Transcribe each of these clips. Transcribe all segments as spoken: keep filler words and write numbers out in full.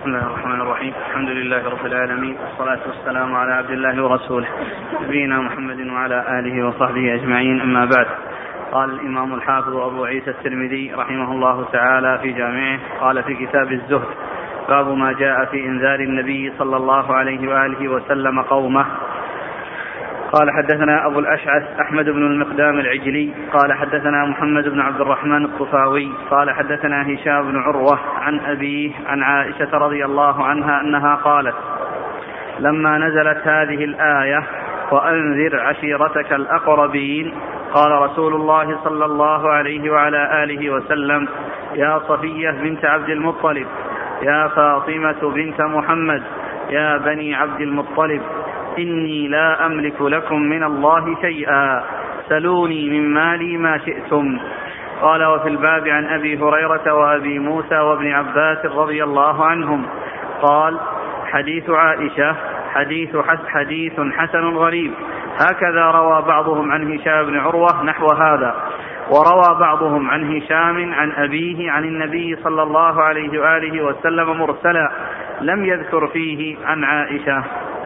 بسم الله الرحمن الرحيم. الحمد لله رب العالمين، والصلاة والسلام على عبد الله ورسوله نبينا محمد وعلى آله وصحبه أجمعين، أما بعد. قال الإمام الحافظ أبو عيسى الترمذي رحمه الله تعالى في جامعه، قال في كتاب الزهد: باب ما جاء في إنذار النبي صلى الله عليه وآله وسلم قومه. قال حدثنا أبو الأشعث أحمد بن المقدام العجلي قال حدثنا محمد بن عبد الرحمن الطفاوي قال حدثنا هشام بن عروة عن أبيه عن عائشة رضي الله عنها أنها قالت: لما نزلت هذه الآية وأنذر عشيرتك الأقربين، قال رسول الله صلى الله عليه وعلى آله وسلم: يا صفية بنت عبد المطلب، يا فاطمة بنت محمد، يا بني عبد المطلب، إني لا أملك لكم من الله شيئا، سلوني من مالي ما شئتم. قال: وفي الباب عن أبي هريرة وأبي موسى وابن عباس رضي الله عنهم. قال: حديث عائشة حديث حديث حسن غريب، هكذا روى بعضهم عن هشام بن عروة نحو هذا، وروى بعضهم عن هشام عن أبيه عن النبي صلى الله عليه وآله وسلم مرسلا، لم يذكر فيه عن عائشة.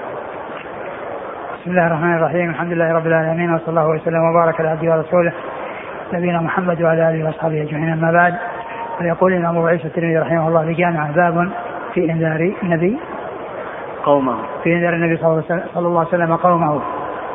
بسم الله الرحمن الرحيم. الحمد لله رب العالمين، وصلى الله وسلم وبارك على عبده ورسوله نبينا محمد وعلى آله وصحبه أجمعين، أما بعد. فيقول الإمام أبو عيسى الترمذي رحمه الله في جامع: باب في إنذار النبي قومه في إنذار النبي صلى الله عليه وسلم قومه.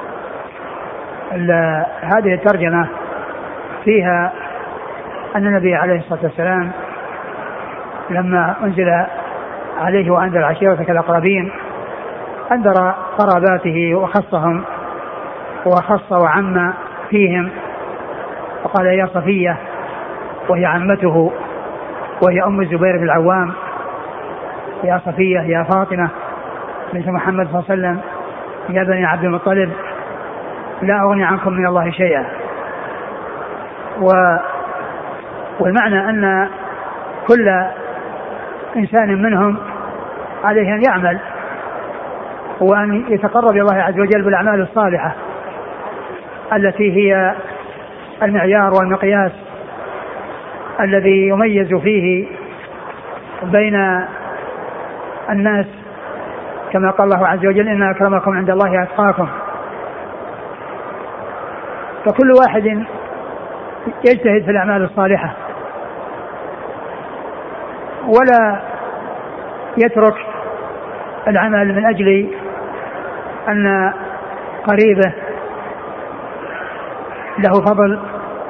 هذه الترجمة فيها أن النبي عليه الصلاة والسلام لما أنزل عليه وأنذر عشيرتك الأقربين أنذر قراباته وخصهم وخص وعم فيهم، وقال: يا صفية، وهي عمته وهي أم الزبير بن العوام، يا صفية، يا فاطمة بنت محمد صلى الله عليه وسلم، يا بني عبد المطلب، لا أغني عنكم من الله شيئا. و والمعنى أن كل إنسان منهم عليه أن يعمل وأن يتقرب إلى الله عز وجل بالأعمال الصالحة التي هي المعيار والمقياس الذي يميز فيه بين الناس، كما قال الله عز وجل: إن أكرمكم عند الله أتقاكم. فكل واحد يجتهد في الأعمال الصالحة ولا يترك العمل من أجل أن قريبه له فضل،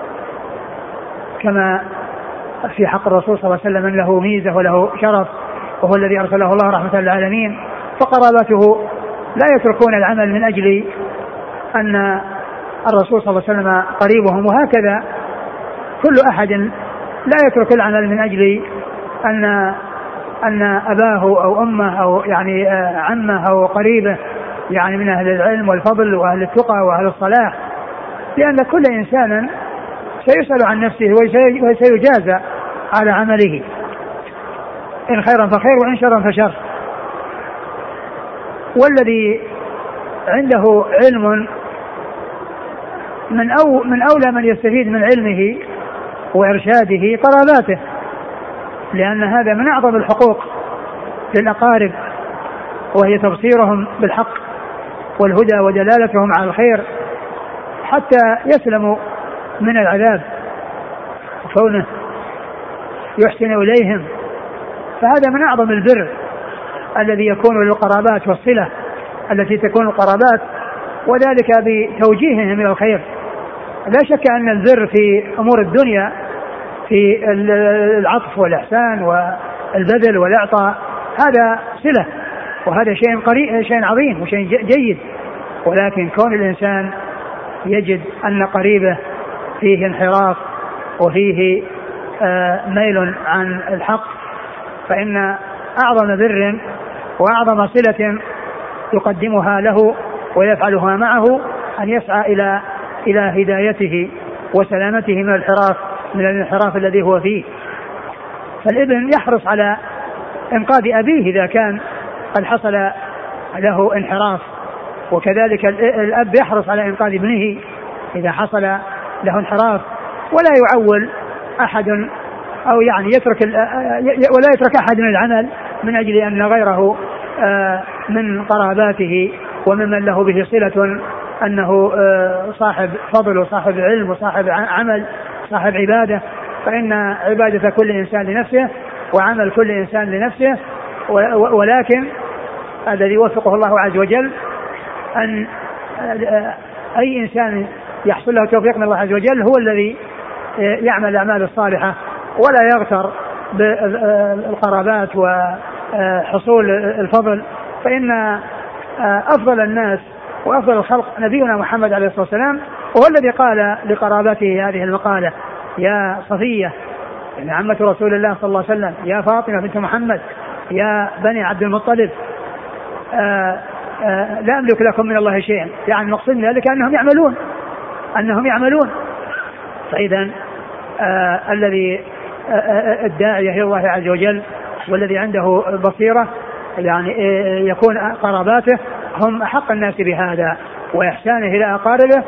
كما في حق الرسول صلى الله عليه وسلم أن له ميزة وله شرف، وهو الذي أرسله الله رحمة للعالمين، فقرابته لا يتركون العمل من أجل أن الرسول صلى الله عليه وسلم قريبهم. وهكذا كل أحد لا يترك العمل من أجل أن أن أباه أو أمه أو يعني عمه أو قريبه يعني من أهل العلم والفضل وأهل التقى وأهل الصلاح، لأن كل إنسان سيسأل عن نفسه وسيجازى على عمله، إن خيرا فخير وإن شرا فشر. والذي عنده علم من أو من أولى من يستفيد من علمه وإرشاده قراباته، لأن هذا من أعظم الحقوق للأقارب، وهي تبصيرهم بالحق والهدى ودلالتهم على الخير حتى يسلموا من العذاب، وكونه يحسن إليهم، فهذا من أعظم البر الذي يكون للقرابات والصلة التي تكون القرابات، وذلك بتوجيههم إلى الخير. لا شك أن البر في أمور الدنيا في العطف والإحسان والبذل والإعطاء هذا صلة، وهذا شيء قريب، شيء عظيم وشيء جيد، ولكن كون الإنسان يجد أن قريبه فيه انحراف وفيه ميل عن الحق، فإن أعظم بر وأعظم صلة يقدمها له ويفعلها معه أن يسعى إلى إلى هدايته وسلامته من الانحراف من الانحراف الذي هو فيه. فالابن يحرص على إنقاذ أبيه إذا كان قد حصل له انحراف، وكذلك الأب يحرص على إنقاذ ابنه إذا حصل له انحراف، ولا يعول أحد أو يعني يترك ولا يترك أحد من العمل من أجل أن غيره من قراباته وممن له به صلة أنه صاحب فضل وصاحب علم وصاحب عمل صاحب عبادة، فإن عبادة كل إنسان لنفسه وعمل كل إنسان لنفسه. ولكن الذي يوفقه الله عز وجل أن أي إنسان يحصل له توفيق من الله عز وجل هو الذي يعمل الأعمال الصالحة ولا يغتر بالقرابات وحصول الفضل، فإن أفضل الناس وأفضل الخلق نبينا محمد عليه الصلاة والسلام، وهو الذي قال لقرابته هذه المقالة: يا صفية، يعني عمة رسول الله صلى الله عليه وسلم، يا فاطمة بنت محمد، يا بني عبد المطلب، آآ آآ لا أملك لكم من الله شيئا. يعني مقصود ذلك أنهم يعملون أنهم يعملون فإذا الذي الداعية إلى الله عز وجل والذي عنده بصيرة يعني يكون قراباته هم أحق الناس بهذا، وإحسانه إلى أقاربه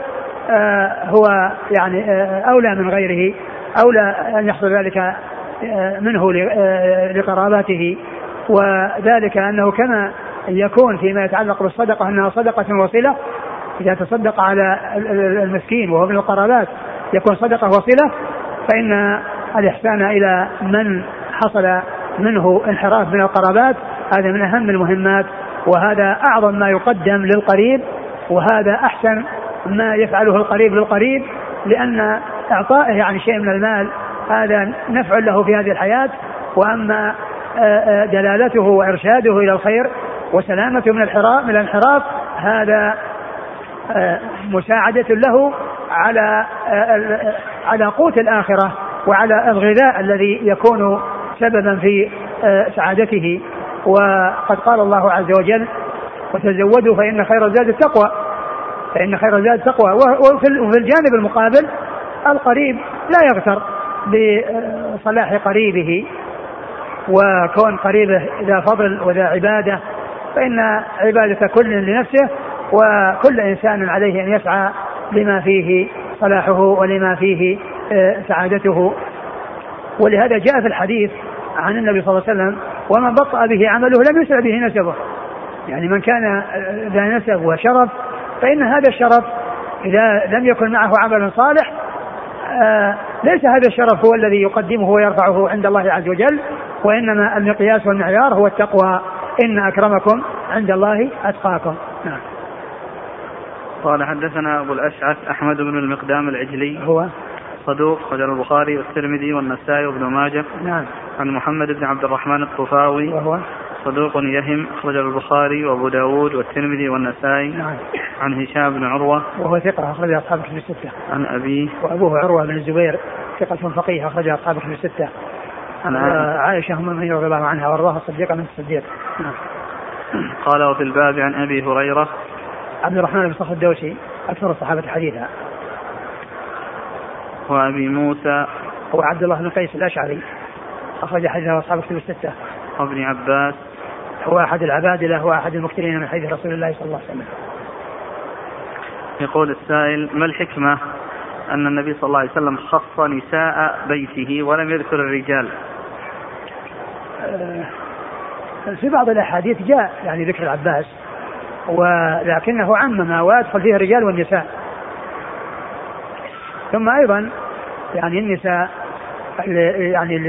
هو يعني أولى من غيره، أولى أن يحصل ذلك منه لقراباته. وذلك أنه كما يكون فيما يتعلق بالصدقة أنها صدقة وصلة، إذا تصدق على المسكين وهو من القرابات يكون صدقة وصلة، فإن الإحسان إلى من حصل منه انحراف من القرابات هذا من أهم المهمات، وهذا أعظم ما يقدم للقريب، وهذا أحسن ما يفعله القريب للقريب، لأن إعطائه يعني شيء من المال هذا نفع له في هذه الحياة، وأما دلالته وإرشاده إلى الخير وسلامته من الانحراف من الانحراف هذا مساعدة له على على قوت الآخرة وعلى الغذاء الذي يكون سببا في سعادته. وقد قال الله عز وجل: وتزودوا فإن خير الزاد التقوى، فإن خير الزاد التقوى. وفي الجانب المقابل القريب لا يغتر بصلاح قريبه وكون قريبه ذا فضل وذا عبادة، فإن عبادة كل لنفسه، وكل إنسان عليه أن يسعى لما فيه صلاحه ولما فيه سعادته. ولهذا جاء في الحديث عن النبي صلى الله عليه وسلم: ومن بطأ به عمله لم يسرع به نسبه. يعني من كان ذا نسب وشرف فإن هذا الشرف إذا لم يكن معه عمل صالح آه ليس هذا الشرف هو الذي يقدمه ويرفعه عند الله عز وجل، وإنما المقياس والمعيار هو التقوى: إن أكرمكم عند الله أتقاكم. نعم. قال: حدثنا أبو الأشعث أحمد بن المقدام العجلي، هو صدوق، خرج البخاري والترمذي والنسائي وابن ماجه. نعم. عن محمد بن عبد الرحمن الطفاوي، وهو صدوق يهم، خرج البخاري وابو داود والترمذي والنسائي. نعم. عن هشام بن عروة، وهو ثقة، أخرج أصحاب الكتب الستة. عن أبيه، وأبوه عروة بن الزبير ثقة فقيه، أخرج أصحاب الكتب الستة. عن عائشة أم المؤمنين رضي الله عنها وارضاها الصديقة من الصديق. نعم. قال: وفي الباب عن أبي هريرة عبد الرحمن بن صخر الدوسي أكثر الصحابة حديثا. وأبي موسى هو عبد الله بن قيس الأشعري، أخرج حديثه أصحاب الكتب الستة. وابن عباس هو أحد العبادلة، هو أحد المكثرين من حديث رسول الله صلى الله عليه وسلم. يقول السائل: ما الحكمة أن النبي صلى الله عليه وسلم خص نساء بيته ولم يذكر الرجال؟ في بعض الأحاديث جاء يعني ذكر العباس، ولكنه عمم وأدخل فيه الرجال والنساء. ثم أيضا يعني النساء يعني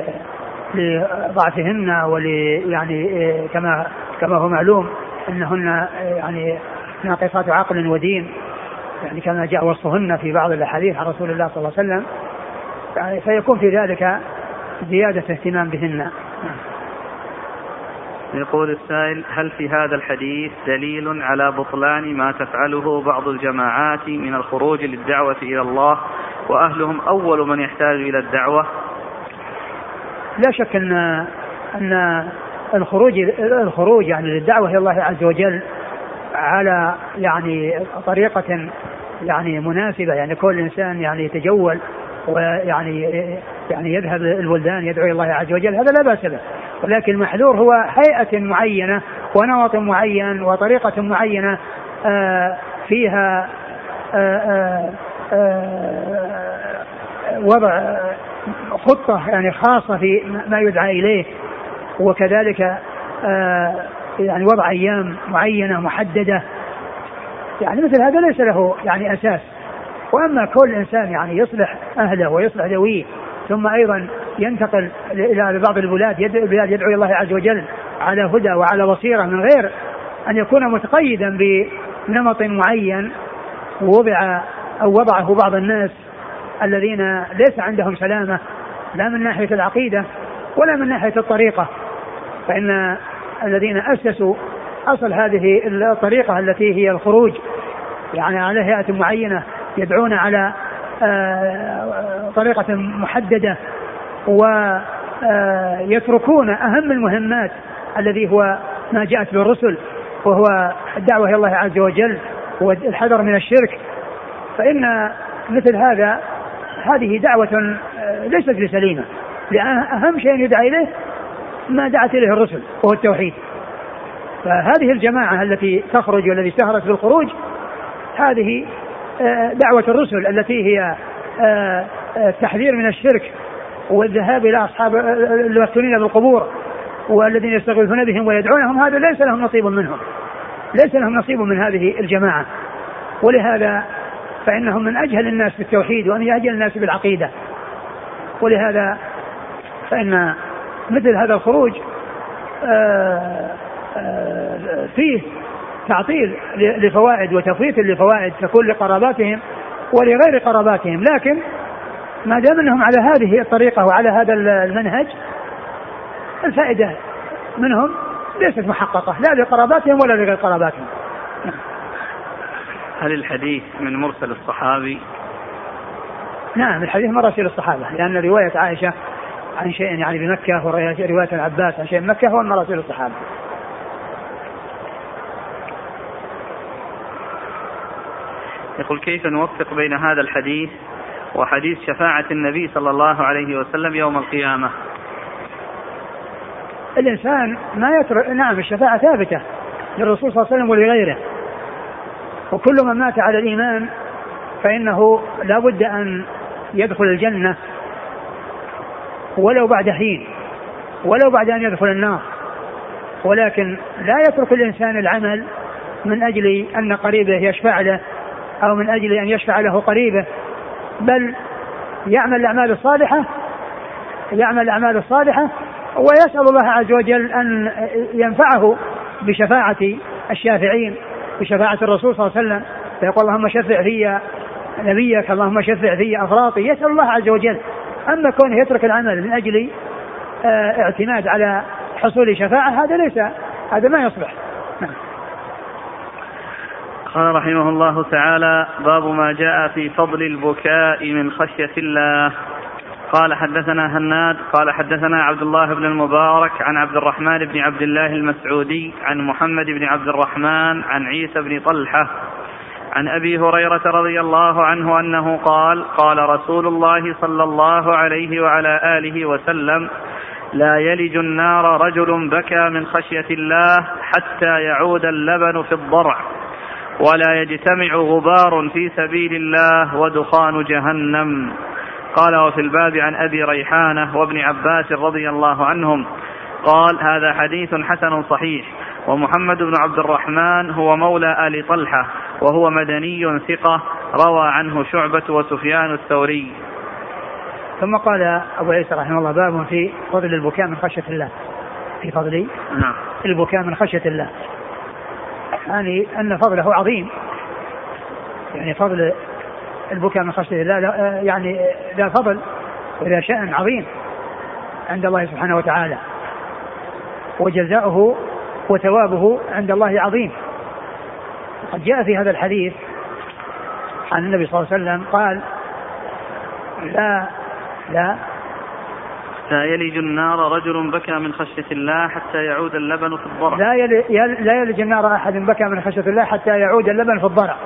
لضعفهن ول يعني كما كما هو معلوم أنهن يعني ناقصات عقل ودين، يعني كما جاء وصفهن في بعض الأحاديث عن رسول الله صلى الله عليه وسلم، يعني فيكون في ذلك زيادة اهتمام بهن. يقول السائل: هل في هذا الحديث دليل على بطلان ما تفعله بعض الجماعات من الخروج للدعوة إلى الله وأهلهم أول من يحتاج إلى الدعوة؟ لا شك أن أن الخروج الخروج يعني للدعوة إلى الله عز وجل على يعني طريقة يعني مناسبة، يعني كل إنسان يعني يتجول ويعني يعني يذهب البلدان يدعو إلى الله عز وجل، هذا لا بأس به، ولكن المحذور هو هيئة معينة ونمط معين وطريقة معينة فيها وضع خطة يعني خاصة في ما يدعى إليه، وكذلك آه يعني وضع أيام معينة محددة، يعني مثل هذا ليس له يعني أساس. وأما كل إنسان يعني يصلح أهله ويصلح ذويه ثم أيضا ينتقل إلى بعض البلاد البلاد يدعو الله عز وجل على هدى وعلى بصيرة من غير أن يكون متقيدا بنمط معين ووضع أو وضعه بعض الناس الذين ليس عندهم سلامة لا من ناحية العقيدة ولا من ناحية الطريقة. فإن الذين أسسوا أصل هذه الطريقة التي هي الخروج يعني على هيئة معينة يدعون على طريقة محددة ويتركون أهم المهمات الذي هو ما جاءت بالرسل وهو الدعوة إلى الله عز وجل والحذر من الشرك. فإن مثل هذا هذه دعوة ليست بسليمة، لأن أهم شيء يدعى إليه ما دعت إليه الرسل وهو التوحيد. فهذه الجماعة التي تخرج والتي اشتهرت بالخروج هذه دعوة الرسل التي هي التحذير من الشرك والذهاب إلى أصحاب المفتونين بالقبور والذين يستغيثون بهم ويدعونهم، هذا ليس لهم نصيب منهم، ليس لهم نصيب من هذه الجماعة. ولهذا فإنهم من أجهل الناس بالتوحيد ومن أجهل الناس بالعقيدة. ولهذا فإن مثل هذا الخروج فيه تعطيل لفوائد وتفويت لفوائد تكون لقراباتهم ولغير قراباتهم، لكن ما دام أنهم على هذه الطريقة وعلى هذا المنهج الفائدة منهم ليست محققة لا لقراباتهم ولا لغير قراباتهم. هل الحديث من مرسل الصحابي؟ نعم الحديث من مرسل الصحابة، لأن رواية عائشة عن شيء يعني بمكة ورواية العباس عن شيء بمكة هو من مرسل الصحابة. يقول كيف نوفق بين هذا الحديث وحديث شفاعة النبي صلى الله عليه وسلم يوم القيامة؟ الإنسان ما يترك، نعم الشفاعة ثابتة للرسول صلى الله عليه وسلم ولغيره، وكل من مات على الإيمان فإنه لا بد أن يدخل الجنة ولو بعد حين ولو بعد أن يدخل النار، ولكن لا يترك الإنسان العمل من أجل أن قريبه يشفع له أو من أجل أن يشفع له قريبه، بل يعمل الأعمال الصالحة يعمل الأعمال الصالحة ويسأل الله عز وجل أن ينفعه بشفاعة الشافعين بشفاعة الرسول صلى الله عليه وسلم، فيقول اللهم شفع في نبيك اللهم شفع في أفراطي، يسأل الله عز وجل. أما كونه يترك العمل من أجل اعتماد على حصول شفاعة هذا ليس هذا ما يصلح. قال رحمه الله تعالى: باب ما جاء في فضل البكاء من خشية الله. قال حدثنا هناد قال حدثنا عبد الله بن المبارك عن عبد الرحمن بن عبد الله المسعودي عن محمد بن عبد الرحمن عن عيسى بن طلحة عن أبي هريرة رضي الله عنه أنه قال: قال رسول الله صلى الله عليه وعلى آله وسلم: لا يلج النار رجل بكى من خشية الله حتى يعود اللبن في الضرع، ولا يجتمع غبار في سبيل الله ودخان جهنم. قال: وفي الباب عن أبي ريحانة وابن عباس رضي الله عنهم. قال: هذا حديث حسن صحيح. ومحمد بن عبد الرحمن هو مولى آل طلحة وهو مدني ثقة، روى عنه شعبة وسفيان الثوري. ثم قال أبو عيسى رحمه الله: باب في فضل البكاء من خشية الله. في فضل نعم. البكاء من خشية الله، يعني أن فضله عظيم، يعني فضل البكاء من خشية الله يعني لا فضل ولا شأن عظيم عند الله سبحانه وتعالى، وجزاؤه وثوابه عند الله عظيم. قد جاء في هذا الحديث عن النبي صلى الله عليه وسلم قال: لا لا لا يلج النار رجل بكى من خشية الله حتى يعود اللبن في الضرع. لا يلج, لا يلج النار أحد بكى من خشية الله حتى يعود اللبن في الضرع.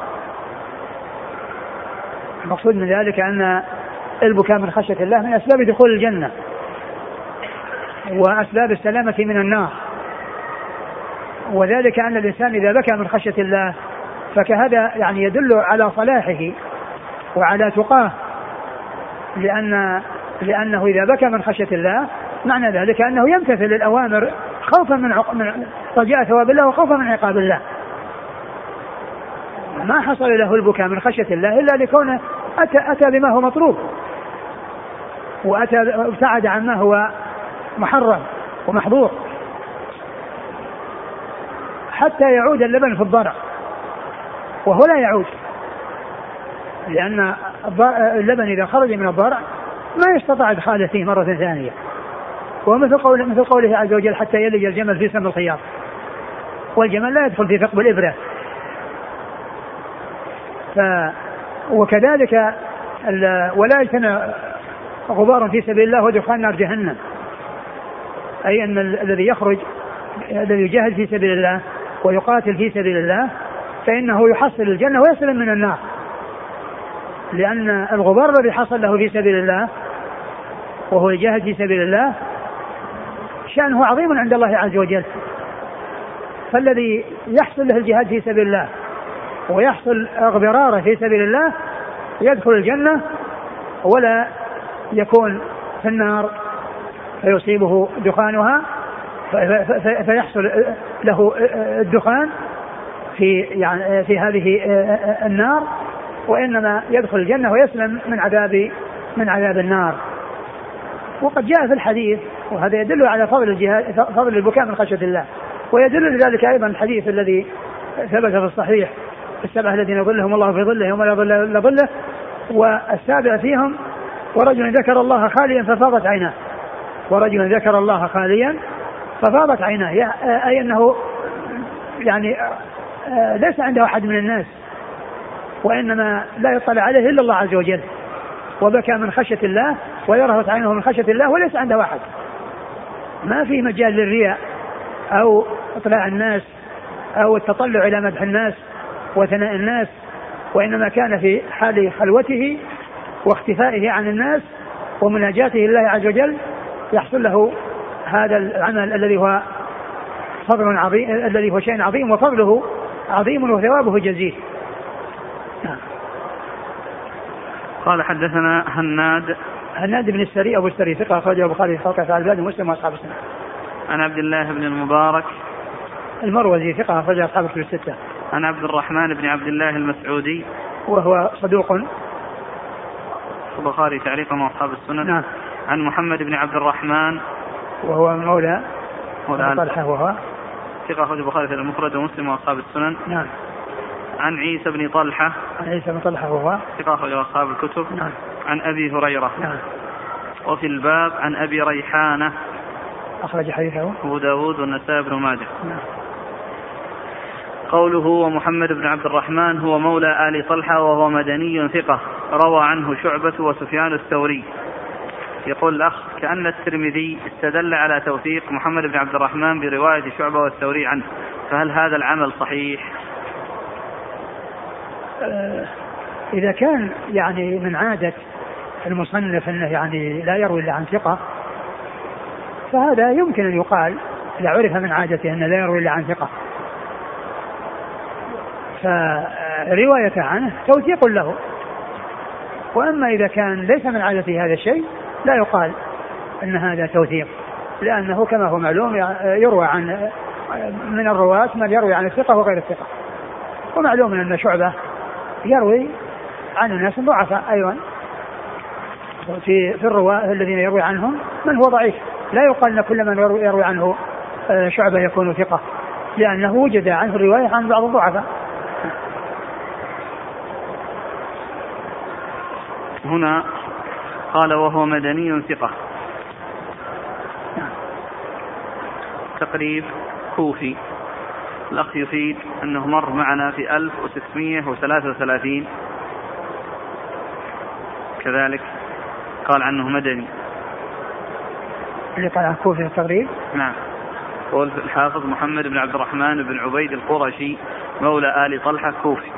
المقصود من ذلك أن البكاء من خشية الله من أسباب دخول الجنة وأسباب السلامة من النار، وذلك أن الإنسان إذا بكى من خشية الله فكهذا يعني يدل على صلاحه وعلى تقاه، لأن لأنه إذا بكى من خشية الله معنى ذلك أنه يمتثل الأوامر خوفا من, عق... من رجاء ثواب الله وخوفا من عقاب الله. ما حصل له البكاء من خشية الله إلا لكونه أتى, أتى بما هو مطلوب، وأتى ابتعد عن ما هو محرم ومحظور، حتى يعود اللبن في الضرع، وهو لا يعود، لأن اللبن إذا خرج من الضرع ما يستطيع إدخاله فيه مرة ثانية. ومثل قوله, مثل قوله عز وجل حتى يلج الجمل في سم الخياط، والجمل لا يدخل في ثقب الإبرة. ف وكذلك ولا يجتنى غبار في سبيل الله ودخان نار جهنم، أي أن الذي يخرج الذي يجاهد في سبيل الله ويقاتل في سبيل الله فإنه يحصل الجنة ويسلم من النار، لأن الغبار الذي حصل له في سبيل الله وهو يجاهد في سبيل الله شأنه عظيم عند الله عز وجل. فالذي يحصل له الجهاد في سبيل الله ويحصل اغبراره في سبيل الله يدخل الجنة ولا يكون في النار فيصيبه دخانها فيحصل له الدخان في يعني في هذه النار، وإنما يدخل الجنة ويسلم من عذاب من عذاب النار. وقد جاء في الحديث، وهذا يدل على فضل الجهاد فضل البكاء من خشية الله، ويدل لذلك أيضا الحديث الذي ثبت في الصحيح السبعة الذين يظلهم الله في ظله يوم لا ظل إلا ظله، والسابع فيهم ورجل ذكر الله خاليا ففاضت عيناه، ورجل ذكر الله خاليا ففاضت عيناه، أي أنه يعني ليس عنده أحد من الناس، وإنما لا يطلع عليه إلا الله عز وجل، وبكى من خشية الله ويرهط عينه من خشية الله وليس عنده أحد. ما في مجال للرياء أو إطلاع الناس أو التطلع إلى مدح الناس وثناء الناس، وإنما كان في حال خلوته واختفائه عن الناس ومناجاته لله عز وجل يحصل له هذا العمل الذي هو فضل عظيم، الذي هو شيء عظيم وفضله عظيم وثوابه جزيل. قال حدثنا هناد هناد بن السري أبو السري ثقة أخرجه البخاري في خلق أفعال العباد ومسلم وأصحاب السنة. عن عبد الله بن المبارك المروزي ثقة أخرجه أصحاب الكتب الستة. عن عبد الرحمن بن عبد الله المسعودي وهو صدوق البخاري تعليقا وأصحاب السنن. نعم. عن محمد بن عبد الرحمن وهو مولى مولى طلحة وهو ثقة أخرجه البخاري في المفرد ومسلم وأصحاب السنن. نعم. عن عيسى بن طلحة عن عيسى بن طلحة وهو ثقة أخرجه أصحاب الكتب. نعم. عن أبي هريرة. نعم. وفي الباب عن أبي ريحانة أخرج حديثه أبو داود والنسائي بن ماجه. نعم. قوله ومحمد بن عبد الرحمن هو مولى آل طلحة وهو مدني ثقة روى عنه شعبة وسفيان الثوري. يقول الأخ كأن الترمذي استدل على توثيق محمد بن عبد الرحمن برواية شعبة والثوري عنه، فهل هذا العمل صحيح؟ إذا كان يعني من عادة المصنف أنه يعني لا يروي إلا عن ثقة فهذا يمكن أن يقال إذا عرف من عادته أنه لا يروي إلا عن ثقة، فرواية عنه توثيق له. وأما إذا كان ليس من عادته هذا الشيء لا يقال أن هذا توثيق، لأنه كما هو معلوم يروى عن من الرواة من يروي عن الثقة وغير الثقة، ومعلوم أن شعبة يروي عن الناس ضعفاء أيضا، في في الرواة الذين يروي عنهم من هو ضعيف، لا يقال أن كل من يروي عنه شعبة يكون ثقة، لأنه وجد عنه الرواية عن بعض الضعفاء. هنا قال وهو مدني ثقة، تقريب كوفي. الأخ يفيد أنه مر معنا في ألف وستمائة وثلاثة وثلاثين كذلك قال عنه مدني. اللي قال عن كوفي التقريب. نعم. قول الحافظ محمد بن عبد الرحمن بن عبيد القرشي مولى آل طلحة كوفي.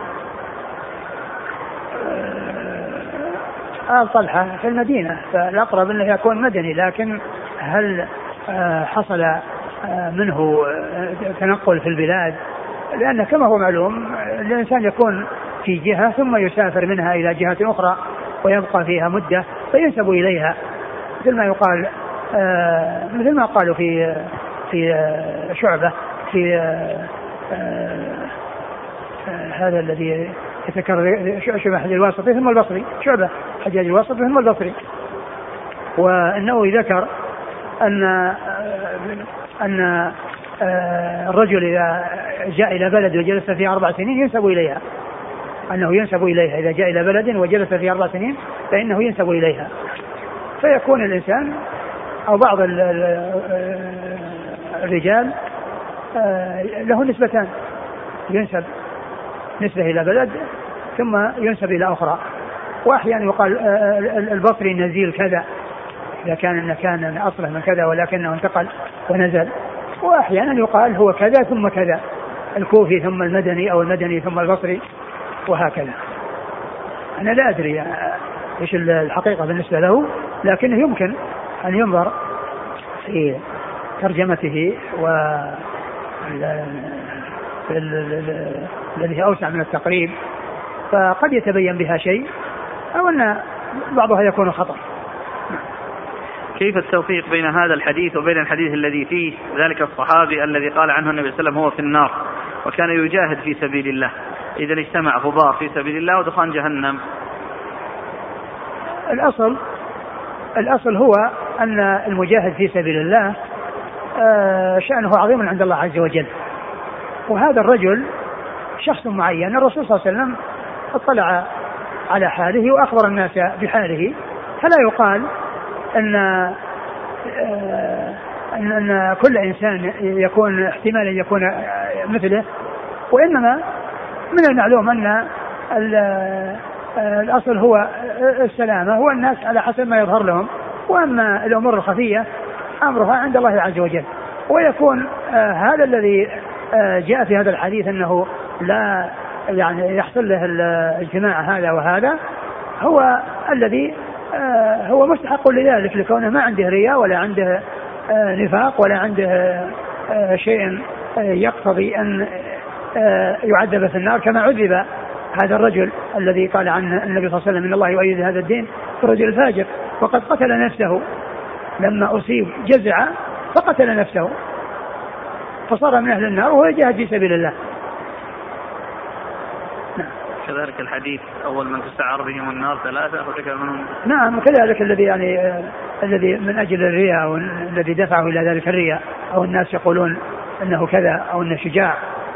آل طلحة في المدينة فالأقرب أنه يكون مدني، لكن هل حصل منه تنقل في البلاد؟ لأن كما هو معلوم الإنسان يكون في جهة ثم يسافر منها إلى جهة أخرى ويبقى فيها مدة فينسب إليها، مثل ما يقال آه مثل ما قالوا في في آه شعبة في آه آه هذا الذي يتكرر شعبة حجاج الواسطي ثم البصري، شعبة حجاج الواسطي ثم البصري. والنووي ذكر أن أن الرجل إذا جاء إلى بلد وجلس فيه أربع سنين ينسب إليها، أنه ينسب إليها، إذا جاء إلى بلد وجلس فيه أربع سنين فإنه ينسب إليها، فيكون الإنسان أو بعض الرجال له نسبتان، ينسب نسبة إلى بلد ثم ينسب إلى أخرى. وأحيانا يقال البصري نزيل كذا إذا كان كان أصله من كذا ولكنه انتقل ونزل، وأحيانا يقال هو كذا ثم كذا، الكوفي ثم المدني أو المدني ثم البصري وهكذا. أنا لا أدري إيش الحقيقة بالنسبة له، لكنه يمكن أن ينظر في ترجمته و الذي أوسع من التقريب، فقد يتبين بها شيء أو أن بعضها يكون خطأ. كيف التوفيق بين هذا الحديث وبين الحديث الذي فيه ذلك الصحابي الذي قال عنه النبي صلى الله عليه وسلم هو في النار وكان يجاهد في سبيل الله، إذا اجتمع غبار في سبيل الله ودخان جهنم؟ الأصل الأصل هو أن المجاهد في سبيل الله شأنه عظيم عند الله عز وجل، وهذا الرجل شخص معين الرسول صلى الله عليه وسلم اطلع على حاله وأخبر الناس بحاله، فلا يقال أن أن, أن كل إنسان يكون احتمال يكون مثله، وإنما من المعلوم أن الأصل هو السلامة، هو الناس على حسب ما يظهر لهم، وأما الأمور الخفية أمرها عند الله عز وجل. ويكون هذا الذي جاء في هذا الحديث أنه لا يعني يحصل له الاجتماع هذا وهذا هو الذي هو مستحق لذلك، لكونه ما عنده رياء ولا عنده نفاق ولا عنده شيء يقتضي أن يعذب في النار كما عذب هذا الرجل الذي قال عنه النبي صلى الله عليه وسلم إن الله يؤيد هذا الدين الرجل الفاجر، وقد قتل نفسه لما أصيب جزع فقتل نفسه فصار من أهل النار وهو يجاهد في سبيل الله. كذلك الحديث أول من تسعر بهم النار ثلاثة وذكر منهم. نعم كذلك الذي يعني آه الذي من أجل الرياء أو الذي دفعه إلى ذلك الرياء، أو الناس يقولون أنه كذا أو أنه شجاع.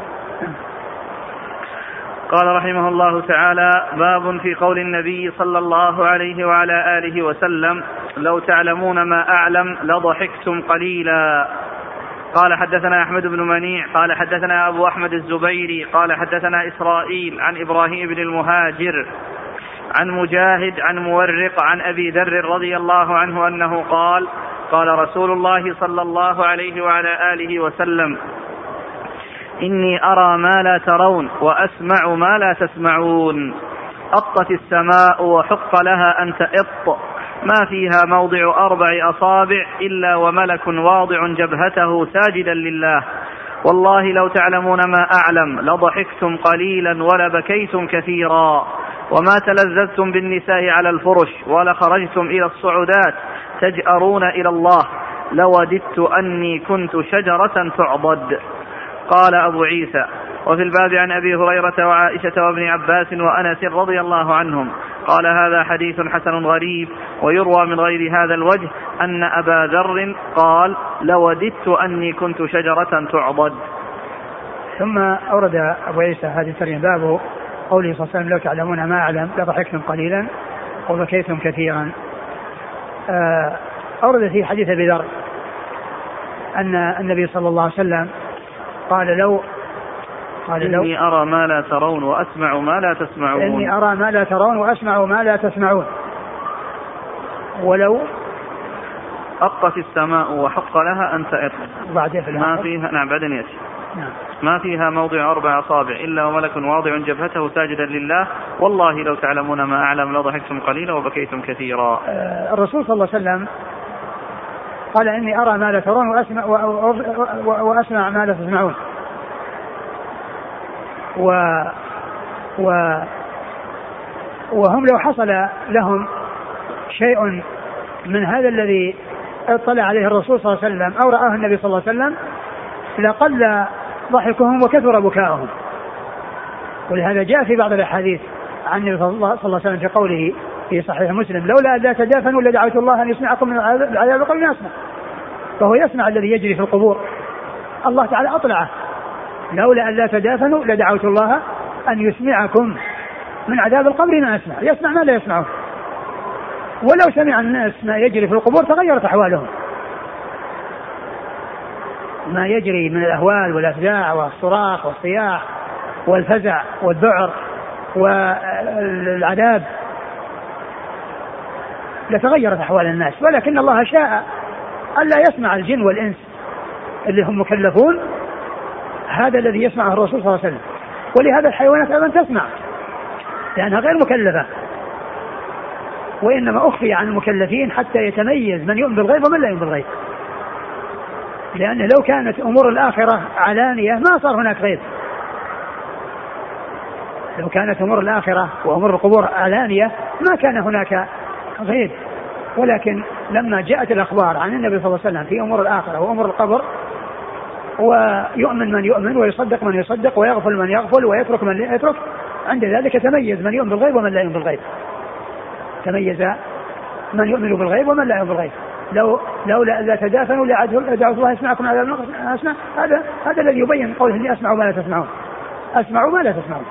قال رحمه الله تعالى: باب في قول النبي صلى الله عليه وعلى آله وسلم: لو تعلمون ما أعلم لضحكتم قليلا. قال حدثنا أحمد بن منيع قال حدثنا أبو أحمد الزبيري قال حدثنا إسرائيل عن إبراهيم بن المهاجر عن مجاهد عن مورق عن أبي ذر رضي الله عنه أنه قال: قال رسول الله صلى الله عليه وعلى آله وسلم: إني أرى ما لا ترون وأسمع ما لا تسمعون. أطت السماء وحق لها أن تئط، ما فيها موضع أربع أصابع إلا وملك واضع جبهته ساجدا لله. والله لو تعلمون ما أعلم لضحكتم قليلا ولبكيتم كثيرا، وما تلذذتم بالنساء على الفرش ولخرجتم إلى الصعودات تجأرون إلى الله، لوددت أني كنت شجرة تعضد. قال أبو عيسى: وفي الباب عن أبي هريرة وعائشة وابن عباس وأنس رضي الله عنهم. قال: هذا حديث حسن غريب. ويروى من غير هذا الوجه أن أبا ذر قال: لوددت أني كنت شجرة تعضد. ثم أورد أبو عيسى هذه الترجمة باب قوله صلى الله عليه وسلم: لو تعلمون ما أعلم لضحكتم قليلا وبكيتم كثيرا. أورد في حديث أبي ذر أن النبي صلى الله عليه وسلم قال: لو قال لو إني أرى ما لا ترون وأسمع ما لا تسمعون. إني أرى ما لا ترون وأسمع ما لا تسمعون. ولو أطت السماء وحق لها أن تئط، ما فيها نعم بعدين يأتي نعم. ما فيها موضع أربع أصابع إلا وملك واضع جبهته ساجدا لله، والله لو تعلمون ما أعلم لضحكتم قليلا وبكيتم كثيرا. آه الرسول صلى الله عليه وسلم قال: إني أرى ما لا ترون وأسمع, وأسمع ما لا تسمعون. و و وهم لو حصل لهم شيء من هذا الذي اطلع عليه الرسول صلى الله عليه وسلم أو رآه النبي صلى الله عليه وسلم لقل ضحكهم وكثر بكاؤهم. ولهذا جاء في بعض الأحاديث عن النبي صلى الله عليه وسلم في قوله في صحيح مسلم لولا أن لا تدافنوا لدعوت الله أن يسمعكم من العذاب قبل أن يسمع. فهو يسمع الذي يجري في القبور. الله تعالى أطلعه لولا أن لا تدافنوا لدعوت الله أن يسمعكم من عذاب القبر ما أسمع. يسمع ما لا يسمعه. ولو سمع الناس ما يجري في القبور تغيرت أحوالهم. ما يجري من الأهوال والأفزاع والصراخ والصياح والفزع والذعر والعذاب لتغيرت أحوال الناس. ولكن الله شاء ألا يسمع الجن والإنس اللي هم مكلفون هذا الذي يسمعه الرسول صلى الله عليه وسلم. ولهذا الحيوانات أيضا تسمع لأنها غير مكلفة، وإنما أخفي عن المكلفين حتى يتميز من يؤمن بالغيب ومن لا يؤمن بالغيب. لأن لو كانت أمور الآخرة علانية ما صار هناك غيب. لو كانت أمور الآخرة وأمور القبور علانية ما كان هناك غيب. ولكن لما جاءت الأخبار عن النبي صلى الله عليه وسلم في أمور الآخرة وأمور القبر ويؤمن من يؤمن ويصدق من يصدق ويغفل من يغفل ويترك من لا يترك، عند ذلك تميز من يؤمن بالغيب ومن لا يؤمن بالغيب. تميز من يؤمن بالغيب ومن لا يؤمن بالغيب. لو لولا لا تدافنوا لدعوت الله يسمعكم على أسمع. هذا هذا الذي يبين قوله إني أسمع ما لا تسمعون. أسمع ما لا تسمعون.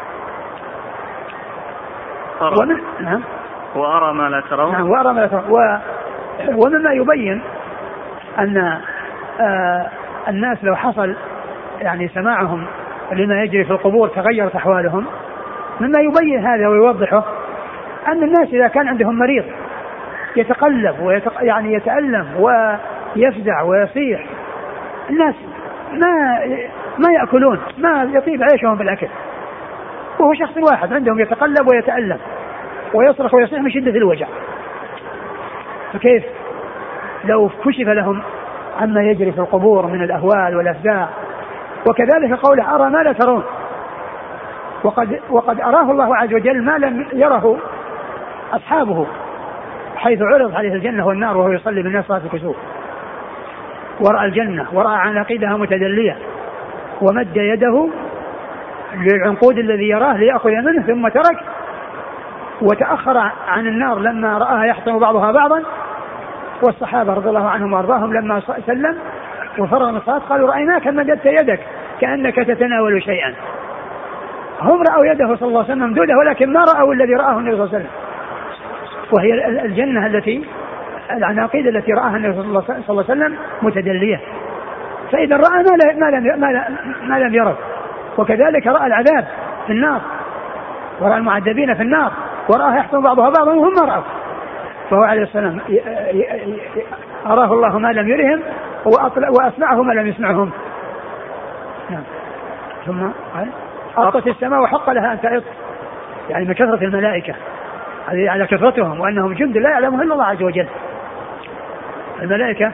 ومن نعم وأرى ما لا ترون. نعم وأرى ما لا ترون. و... ومما يبين أن آه الناس لو حصل يعني سماعهم لما يجري في القبور تغيرت أحوالهم. مما يبين هذا ويوضحه أن الناس إذا كان عندهم مريض يتقلب ويتق... يعني يتألم ويفزع ويصيح، الناس ما ما يأكلون، ما يطيب عيشهم بالأكل، وهو شخص واحد عندهم يتقلب ويتألم ويصرخ ويصيح من شدة الوجع. فكيف لو كشف لهم عما يجري في القبور من الأهوال والأفزاع؟ وكذلك قوله أرى ما لا ترون، وقد, وقد أراه الله عز وجل ما لم يره أصحابه، حيث عرض عليه الجنة والنار وهو يصلي بالناس صلاة الكسوف، ورأى الجنة ورأى عناقيدها متدلية ومد يده للعنقود الذي يراه ليأخذ منه ثم ترك وتأخر عن النار لما رآها يحطم بعضها بعضا. والصحابة رضي الله عنهم وارضاهم لما سلم وفرغ من الصلاة قالوا رأيناك مددت يدك كأنك تتناول شيئا. هم رأوا يده صلى الله عليه وسلم ممدودة ولكن ما رأوا الذي رآه النبي صلى الله عليه وسلم، وهي الجنة التي العناقيد التي رآها النبي صلى الله عليه وسلم متدلية. فإذا رأى ما لم ما لم يروا. وكذلك رأى العذاب في النار ورأى المعذبين في النار ورآها يحطم بعضها بعضا وهم ما رأوا. فهو عليه السلام أراه الله ما لم يرهم وأسمعه ما لم يسمعهم. نعم. ثم قال أطت السماء وحق لها أن تعط، يعني من كثرة الملائكة هذه على كثرتهم وأنهم جند لا يعلمه إلا الله عز وجل. الملائكة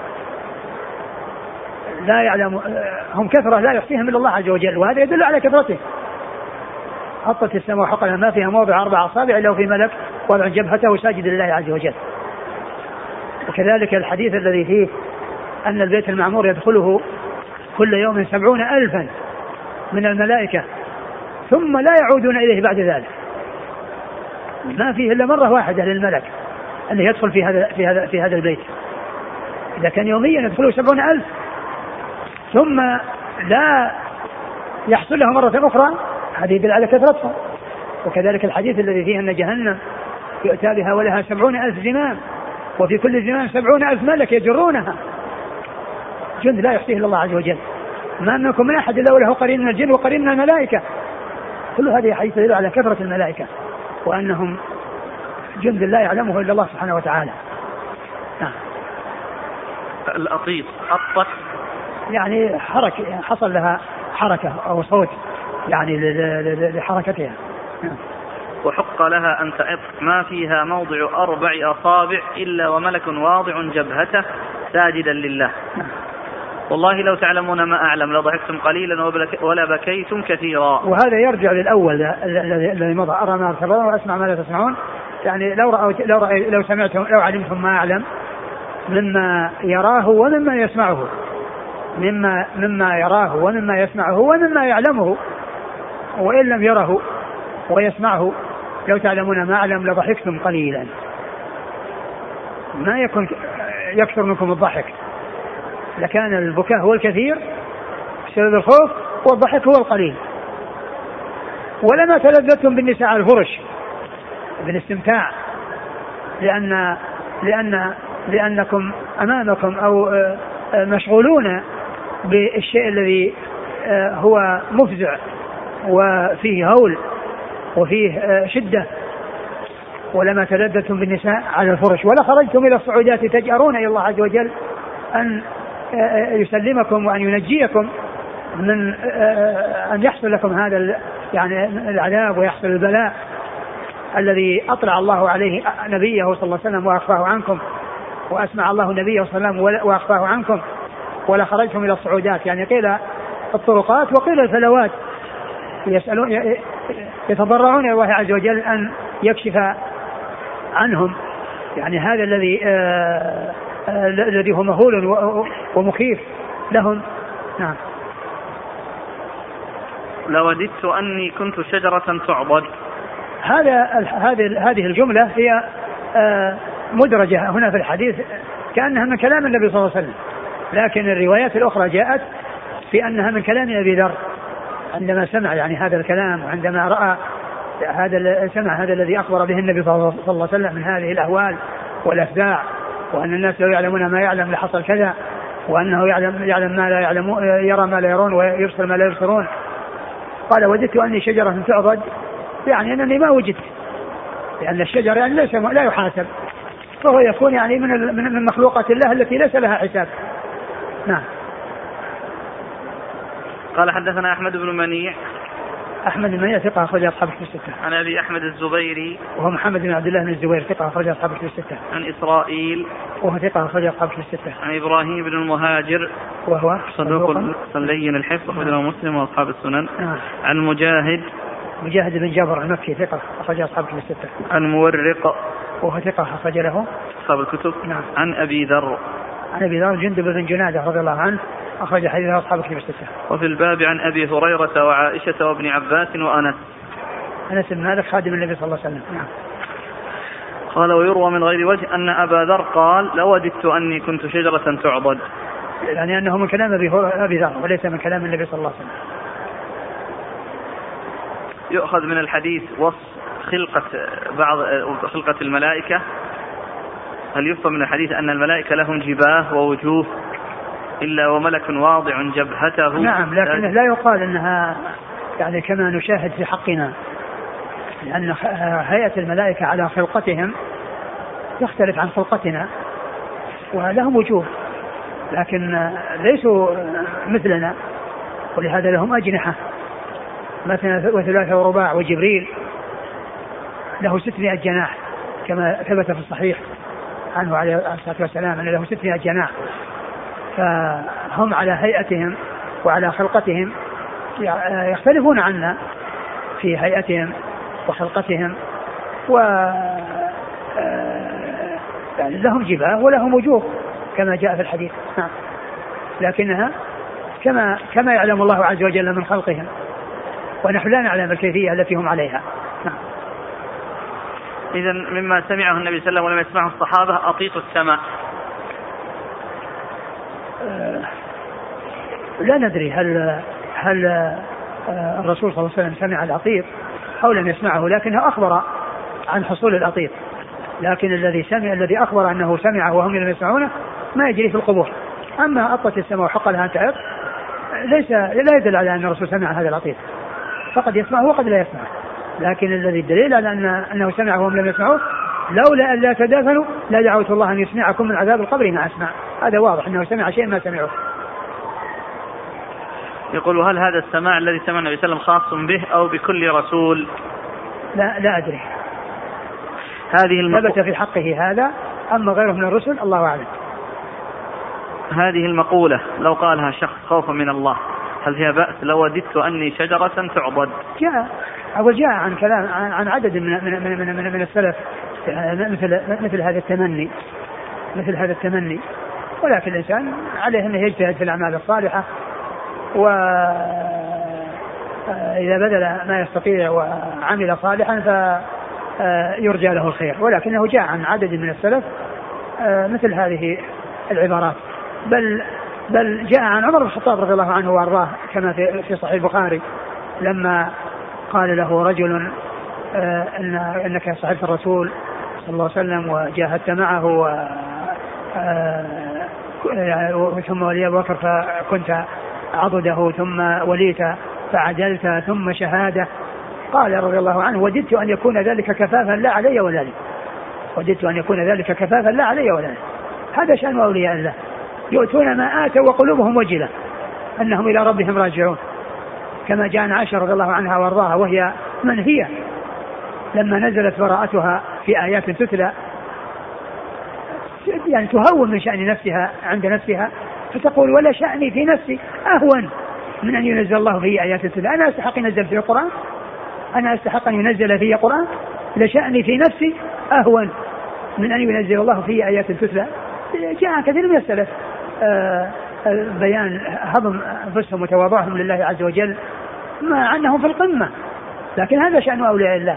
لا يعلم هم كثرة لا يحصيهم إلا الله عز وجل، وهذا يدل على كثرته. أطت السماء وحق لها ما فيها موضع أربع أصابع إلا في ملك وضع جبهته ساجد لله عز وجل. وكذلك الحديث الذي فيه أن البيت المعمور يدخله كل يوم سبعون ألفا من الملائكة ثم لا يعودون إليه بعد ذلك. ما فيه إلا مرة واحدة للملك أنه يدخل في هذا في هذا في هذا البيت. إذا كان يوميا يدخله سبعون ألف ثم لا يحصل له مرة أخرى، هذه يدل على كثرتهم. وكذلك الحديث الذي فيه أن جهنم يؤتى بها ولها سبعون ألف زمام وفي كل زمام سبعون ألف ملك يجرونها، جند لا يحصيه إلا الله عز وجل. ما منكم من أحد إلا وله قرين من الجن وقرين من الملائكة. كل هذه حديث يدل على كثرة الملائكة وأنهم جند لا يعلمه إلا الله سبحانه وتعالى. نعم. الأطيط أطت يعني حركة، حصل لها حركة أو صوت يعني لحركتها. نعم. وحق لها أن تعط ما فيها موضع أربع أصابع إلا وملك واضع جبهته ساجدا لله. نعم. والله لو تعلمون ما أعلم لضحكتم قليلا ولا بكيتم كثيرا. وهذا يرجع للأول الذي مضى أرى ما ترون وأسمع ما لا تسمعون. يعني لو رأوا لو رأي لو سمعتم لو علمتم ما أعلم مما يراه ومما يسمعه، مما مما يراه ومما يسمعه ومما يعلمه، وإن لم يره ويسمعه لو تعلمون ما أعلم لضحكتم قليلا. ما يكون يكثر منكم الضحك، لكان البكاء هو الكثير بسبب الخوف والضحك هو القليل. ولما تلذذتم بالنساء على الفرش بالاستمتاع، لأن لأن لأنكم أمامكم أو مشغولون بالشيء الذي هو مفزع وفيه هول وفيه شدة. ولما تلذذتم بالنساء على الفرش ولا خرجتم إلى الصعودات تجأرون إلى الله عز وجل أن يسلمكم وأن ينجيكم من أن يحصل لكم هذا يعني العذاب ويحصل البلاء الذي أطلع الله عليه نبيه صلى الله عليه وسلم وأخفاه عنكم، وأسمع الله نبيه صلى الله عليه وسلم وأخفاه عنكم. ولا خرجتم إلى الصعودات، يعني قيل الطرقات وقيل الفلوات، يسألون يتضرعون إلى الله عز وجل أن يكشف عنهم يعني هذا الذي آه آه الذي هو مهول ومخيف لهم. نعم. لوددت أني كنت شجرة تعضد. هذا هذه هذه الجملة هي آه مدرجة هنا في الحديث كأنها من كلام النبي صلى الله عليه وسلم، لكن الروايات الأخرى جاءت في أنها من كلام أبي ذر عندما سمع يعني هذا الكلام، وعندما رأى هذا سمع هذا الذي أخبر به النبي صلى الله عليه وسلم من هذه الأهوال والأفزاع، وأن الناس لو يعلمون ما يعلم لحصل كذا، وأنه يعلم يعلم ما لا يعلمون، يرى ما لا يرون ويبصر ما لا يبصرون. قال وجدت أني شجرة تعضد، يعني أنني ما وجدت، لأن الشجر يعني ليس لا يحاسب، فهو يكون يعني من من مخلوقات الله التي ليس لها حساب. نعم. قال حدثنا أحمد بن منيع. أحمد بن منيع ثقة أخرج أصحاب الكتب الستة. عن أبي أحمد الزبيري وهو محمد بن عبد الله بن الزبير ثقة أخرج أصحاب الكتب الستة. عن إسرائيل وهو ثقة أخرج أصحاب الكتب الستة. عن إبراهيم بن المهاجر وهو صدوق لين الحفظ أخرجه مسلم وأصحاب السنن. نعم. عن مجاهد مجاهد بن جابر المكي ثقة أخرج أصحاب الكتب الستة. عن مورق وهو ثقة أخرج له أصحاب الكتب. نعم. عن أبي ذر عن أبي ذر جندب بن جنادة رضي الله عنه أخرج حديثه أصحاب الكتب الستة. وفي الباب عن أبي هريرة وعائشة وابن عباس وأنس. أنس بن مالك خادم النبي صلى الله عليه وسلم. نعم. قال ويروى من غير وجه أن أبا ذر قال لوددت أني كنت شجرة تعضد، يعني أنه من كلام أبي ذر وليس من كلام النبي صلى الله عليه وسلم. يؤخذ من الحديث وصف خلقة بعض خلقة الملائكة. هل يفهم من الحديث أن الملائكة لهم جباه ووجوه إلا وملك واضع جبهته؟ نعم، لكن لا يقال أنها يعني كما نشاهد في حقنا، لأن هيئة الملائكة على خلقتهم يختلف عن خلقتنا، ولهم وجوه لكن ليسوا مثلنا، ولهذا لهم أجنحة مثلا وثلاثة ورباع. وجبريل له ستمائة جناح كما ثبت في الصحيح عنه عليه الصلاة والسلام أن له ستمائة جناح، فهم على هيئتهم وعلى خلقتهم يختلفون عنا في هيئتهم وخلقتهم، و يعني لهم جباه ولهم وجوه كما جاء في الحديث. نعم. لكنها كما كما يعلم الله عز وجل من خلقهم، ونحن لا نعلم الكيفية التي هم عليها. نعم. إذن مما سمعه النبي صلى الله عليه وسلم ولم يسمعه الصحابة أطيط السماء. أه لا ندري هل هل الرسول صلى الله عليه وسلم سمع الأطيط أو لم يسمعه، لكنه أخبر عن حصول الأطيط، لكن الذي سمع الذي أخبر أنه سمعه وهم لم يسمعونه ما يجري في القبور. أما أطت السماء وحق لها أن تعط ليس لا يدل على أن الرسول سمع هذا الأطيط، فقد يسمعه وقد لا يسمعه، لكن الذي الدليل على أن أنه سمعه وهم لم يسمعوه لولا أن لا تدافنوا لا دعوت الله أن يسمعكم من عذاب القبر ما أسمع. هذا واضح أنه سمع شيء ما سمعه. يقول هل هذا السماع الذي سمع النبي صلى الله عليه وسلم خاص به أو بكل رسول؟ لا لا أدري. هذه المقو... ثبت في حقه هذا، أما غيره من الرسل الله أعلم. هذه المقولة لو قالها شخص خوفا من الله هل فيها بأس؟ لوددت أني شجرة تعضد. جاء أو جاء عن كلام عن عدد من من من من, من السلف مثل مثل هذا التمني، مثل هذا التمني. ولكن الإنسان عليه أنه يجتهد في الأعمال الصالحة، وإذا بذل ما يستطيع وعمل صالحا فيرجى له الخير. ولكنه جاء عن عدد من السلف مثل هذه العبارات، بل بل جاء عن عمر بن الخطاب رضي الله عنه وارضاه كما في صحيح البخاري لما قال له رجل إن انك صحبت الرسول صلى الله عليه وسلم وجاهدت معه و ثم ولي أبو بكر فكنت عضده ثم وليت فعدلت ثم شهادة. قال رضي الله عنه وددت أن يكون ذلك كفافا لا علي ولا لي، وددت أن يكون ذلك كفافا لا علي ولا لي. هذا شأن أولياء الله، يؤتون ما آتوا وقلوبهم وجلة أنهم إلى ربهم راجعون، كما جاء عن عائشة رضي الله عنها وارضاها وهي منهية لما نزلت براءتها في آيات تتلى يعني تهون من شأن نفسها عند نفسها، فتقول ولا شأني في نفسي أهون من أن ينزل الله في آيات تتلى. أنا أستحق ينزل في القرآن، أنا أستحق أن ينزل في القرآن، لشأني في نفسي أهون من أن ينزل الله في آيات تتلى. جاء كثير من السلف بيان هضم أنفسهم وتواضعهم لله عز وجل مع أنهم في القمة، لكن هذا شأن أولياء الله،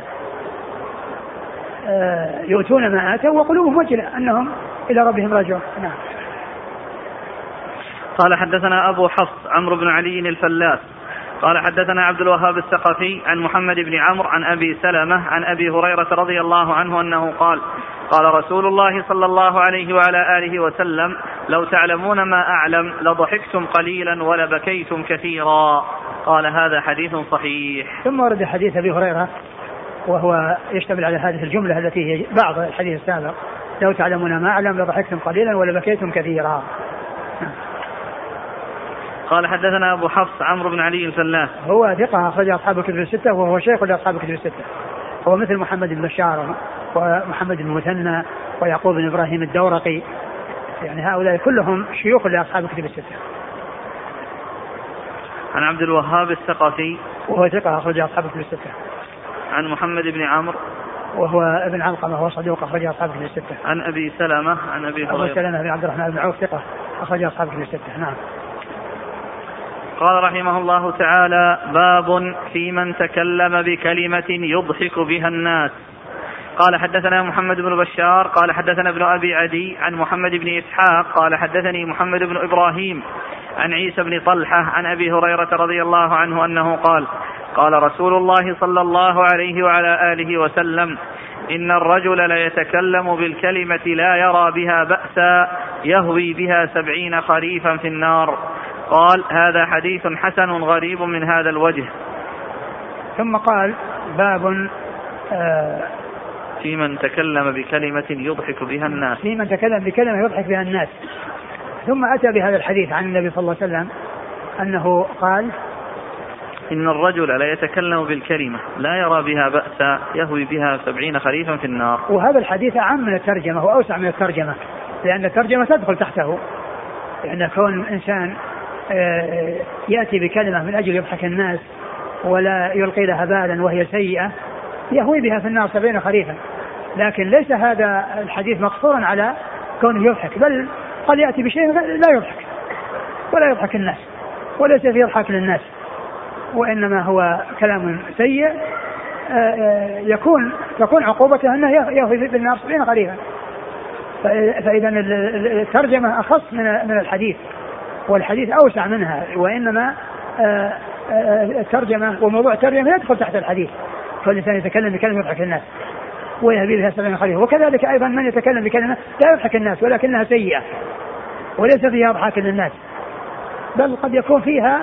يؤتون ما آتوا وقلوبهم وجلة أنهم إلى ربهم راجعون. نعم. قال حدثنا أبو حفص عمرو بن علي الفلاس قال حدثنا عبد الوهاب الثقفي عن محمد بن عمرو عن أبي سلمة عن أبي هريرة رضي الله عنه أنه قال قال رسول الله صلى الله عليه وعلى آله وسلم لو تعلمون ما أعلم لضحكتم قليلا ولبكيتم كثيرا. قال هذا حديث صحيح. ثم ورد حديث أبي هريرة وهو يشتمل على هذه الجملة التي هي بعض الحديث السابق لو تعلمون ما أعلم لضحكتم قليلا ولبكيتم كثيرا. قال حدثنا أبو حفص عمرو بن علي الفلاس هو ثقة أخرج أصحاب الكتب الستة وهو شيخ لأصحاب الكتب الستة، هو مثل محمد بن بشار ومحمد بن مثنى ويعقوب بن إبراهيم الدورقي، يعني هؤلاء كلهم شيوخ لأصحاب الكتب الستة. عن عبد الوهاب الثقفي وهو ثقة أخرج أصحاب الكتب الستة. عن محمد بن عمرو وهو ابن علقمة وهو صدوق أخرج أصحاب الكتب الستة. عن أبي سلمة عن أبي هريرة أبو سلمة بن عبد الرحمن بن عوف ثقة أخرج أصحاب الكتب الستة. نعم. قال رحمه الله تعالى باب في من تكلم بكلمة يضحك بها الناس. قال حدثنا محمد بن بشار قال حدثنا ابن أبي عدي عن محمد بن إسحاق قال حدثني محمد بن إبراهيم عن عيسى بن طلحة عن أبي هريرة رضي الله عنه أنه قال قال رسول الله صلى الله عليه وعلى آله وسلم إن الرجل ليتكلم بالكلمة لا يرى بها بأسا يهوي بها سبعين خريفا في النار. قال هذا حديث حسن غريب من هذا الوجه. ثم قال باب آه في من تكلم بكلمة يضحك بها الناس في من تكلم بكلمة يضحك بها الناس. ثم أتى بهذا الحديث عن النبي صلى الله عليه وسلم أنه قال إن الرجل لا يتكلم بالكلمة لا يرى بها بأسا يهوي بها سبعين خريفا في النار. وهذا الحديث أعم من الترجمة وأوسع من الترجمة، لأن الترجمة تدخل تحته، لأن كون إنسان يأتي بكلمة من أجل يضحك الناس ولا يلقي لها بالا وهي سيئة يهوي بها في النار سبعين خريفا. لكن ليس هذا الحديث مقصورا على كونه يضحك، بل قد يأتي بشيء لا يضحك ولا يضحك الناس وليس فيه إضحاك للناس، وإنما هو كلام سيء يكون تكون عقوبته أنه يهوي في النار سبعين خريفا. فإذا الترجمة أخص من الحديث والحديث أوسع منها، وإنما الترجمة وموضوع الترجمة يدخل تحت الحديث، فالإنسان يتكلم بكلمة يضحك الناس ويهوي بها سبعين خريفا. وكذلك أيضا من يتكلم بكلمة لا يضحك الناس ولكنها سيئة وليس فيها إضحاك للناس، بل قد يكون فيها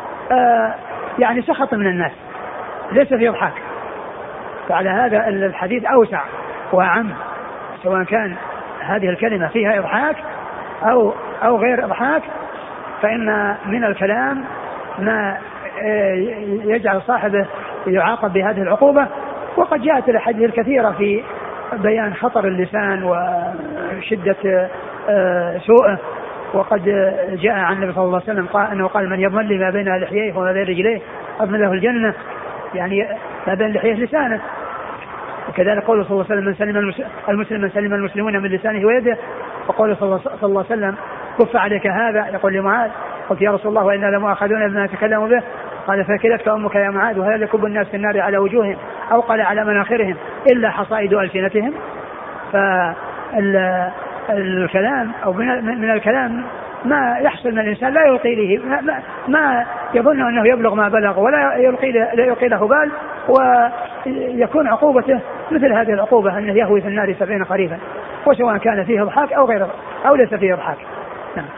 يعني سخط من الناس ليس فيه إضحاك. فعلى هذا الحديث أوسع وأعم، سواء كان هذه الكلمة فيها إضحاك أو أو غير إضحاك، فإن من الكلام ما يجعل صاحبه يعاقب بهذه العقوبة. وقد جاءت الأحاديث الكثيرة في بيان خطر اللسان وشدة سوءه، وقد جاء عن النبي صلى الله عليه وسلم قال أنه قال من يضمن لي ما بين لحييه وما بين رجليه أضمن له الجنة، يعني ما بين لحيه لسانه. وكذلك قوله صلى الله عليه وسلم من سلم المسلم من سلم المسلمون من لسانه ويده وقال صلى الله عليه وسلم كف عليك هذا، يقول لمعاذ قلت يا رسول الله وإنا لمؤاخذون بما نتكلم به، قال فكلتك أمك يا معاذ وهل يكب الناس في النار على وجوههم أو قال على مناخرهم إلا حصائد ألسنتهم. فالكلام أو من الكلام ما يحصل من الإنسان لا يلقي له ما, ما يظن أنه يبلغ ما بلغ ولا يلقي له, لا يلقي له بال، ويكون عقوبته مثل هذه العقوبة أنه يهوي في النار سبعين خريفا، وسواء كان فيه إضحاك أو غير أو ليس فيه إضحاك. نعم.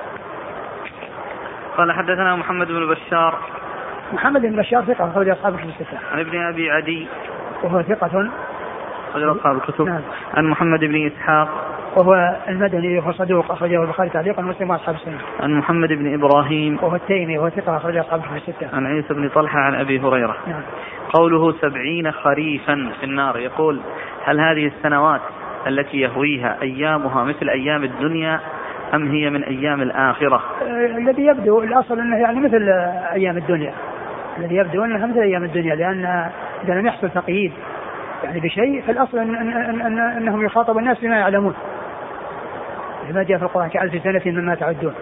قال حدثنا محمد بن بشار. محمد بن بشار ثقة أخرج أصحاب الكتب الستة. عن ابن أبي عدي وهو ثقة أخرج أصحاب الكتب. نعم. عن محمد بن إسحاق وهو المدني وهو صدوق أخرجه البخاري تعليقا ومسلم وأصحاب السنة. عن محمد بن إبراهيم وهو التيمي وهو ثقة أخرج أصحاب الكتب الستة. عن عيسى بن طلحة عن أبي هريرة. نعم. قوله سبعين خريفا في النار، يقول هل هذه السنوات التي يهويها أيامها مثل أيام الدنيا أم هي من أيام الآخرة؟ الذي يبدو الأصل أنه يعني مثل أيام الدنيا، الذي يبدو أنه مثل أيام الدنيا، لأن إذا لم يحصل تقييد يعني بشيء فالأصل أن أن أن أنهم يخاطب الناس بما يعلمون، لما جاء في القرآن كألف سنة مما تعدون.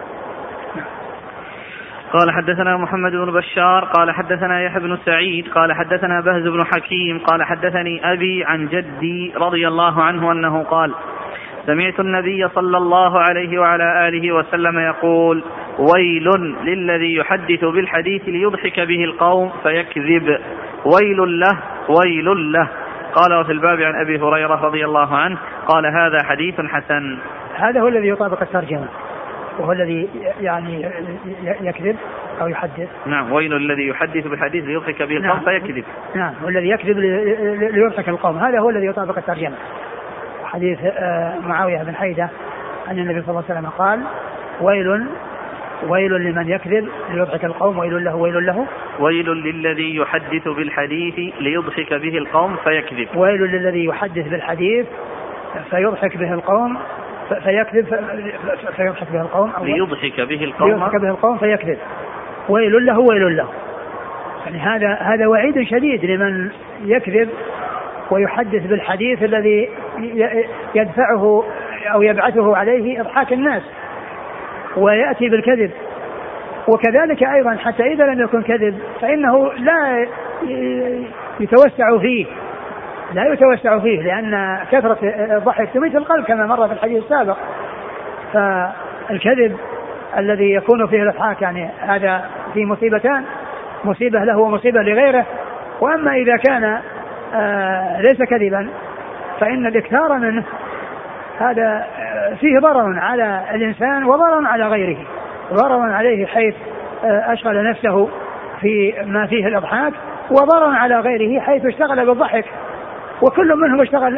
قال حدثنا محمد بن بشار قال حدثنا يحيى بن سعيد قال حدثنا بهز بن حكيم قال حدثني أبي عن جدي رضي الله عنه أنه قال سمعت النبي صلى الله عليه وعلى آله وسلم يقول ويل للذي يحدث بالحديث ليضحك به القوم فيكذب، ويل له ويل له. قال وفي الباب عن أبي هريرة رضي الله عنه قال هذا حديث حسن. هذا هو الذي يطابق الترجمة، وهو الذي يعني يكذب أو يحدث. نعم. ويل الذي يحدث بالحديث ليضحك به القوم. نعم. فيكذب. نعم. والذي يكذب ليضحك القوم، هذا هو الذي يطابق الترجمة. حديث معاوية بن حيدة أن النبي صلى الله عليه وسلم قال ويل ويل لمن يكذب ليضحك القوم ويل له ويل له. ويل للذي يحدث بالحديث ليضحك به القوم فيكذب. ويل للذي يحدث بالحديث فيضحك به القوم فيكذب فيضحك به القوم أو ليضحك به القوم ليضحك به القوم فيكذب. ويل له ويل له. يعني هذا هذا وعيد شديد لمن يكذب ويحدث بالحديث الذي يدفعه أو يبعثه عليه إضحاك الناس ويأتي بالكذب. وكذلك أيضا حتى إذا لم يكن كذب فإنه لا يتوسع فيه لا يتوسع فيه لأن كثرة الضحك تميت القلب كما مر في الحديث السابق. فالكذب الذي يكون فيه الإضحاك يعني هذا فيه مصيبتان، مصيبة له ومصيبة لغيره. وأما إذا كان آه ليس كذبا فإن الإكثار منه هذا فيه ضرر على الإنسان وضرر على غيره، ضرر عليه حيث آه أشغل نفسه في ما فيه الإضحاك، وضرر على غيره حيث اشتغل بالضحك، وكل منهم اشتغل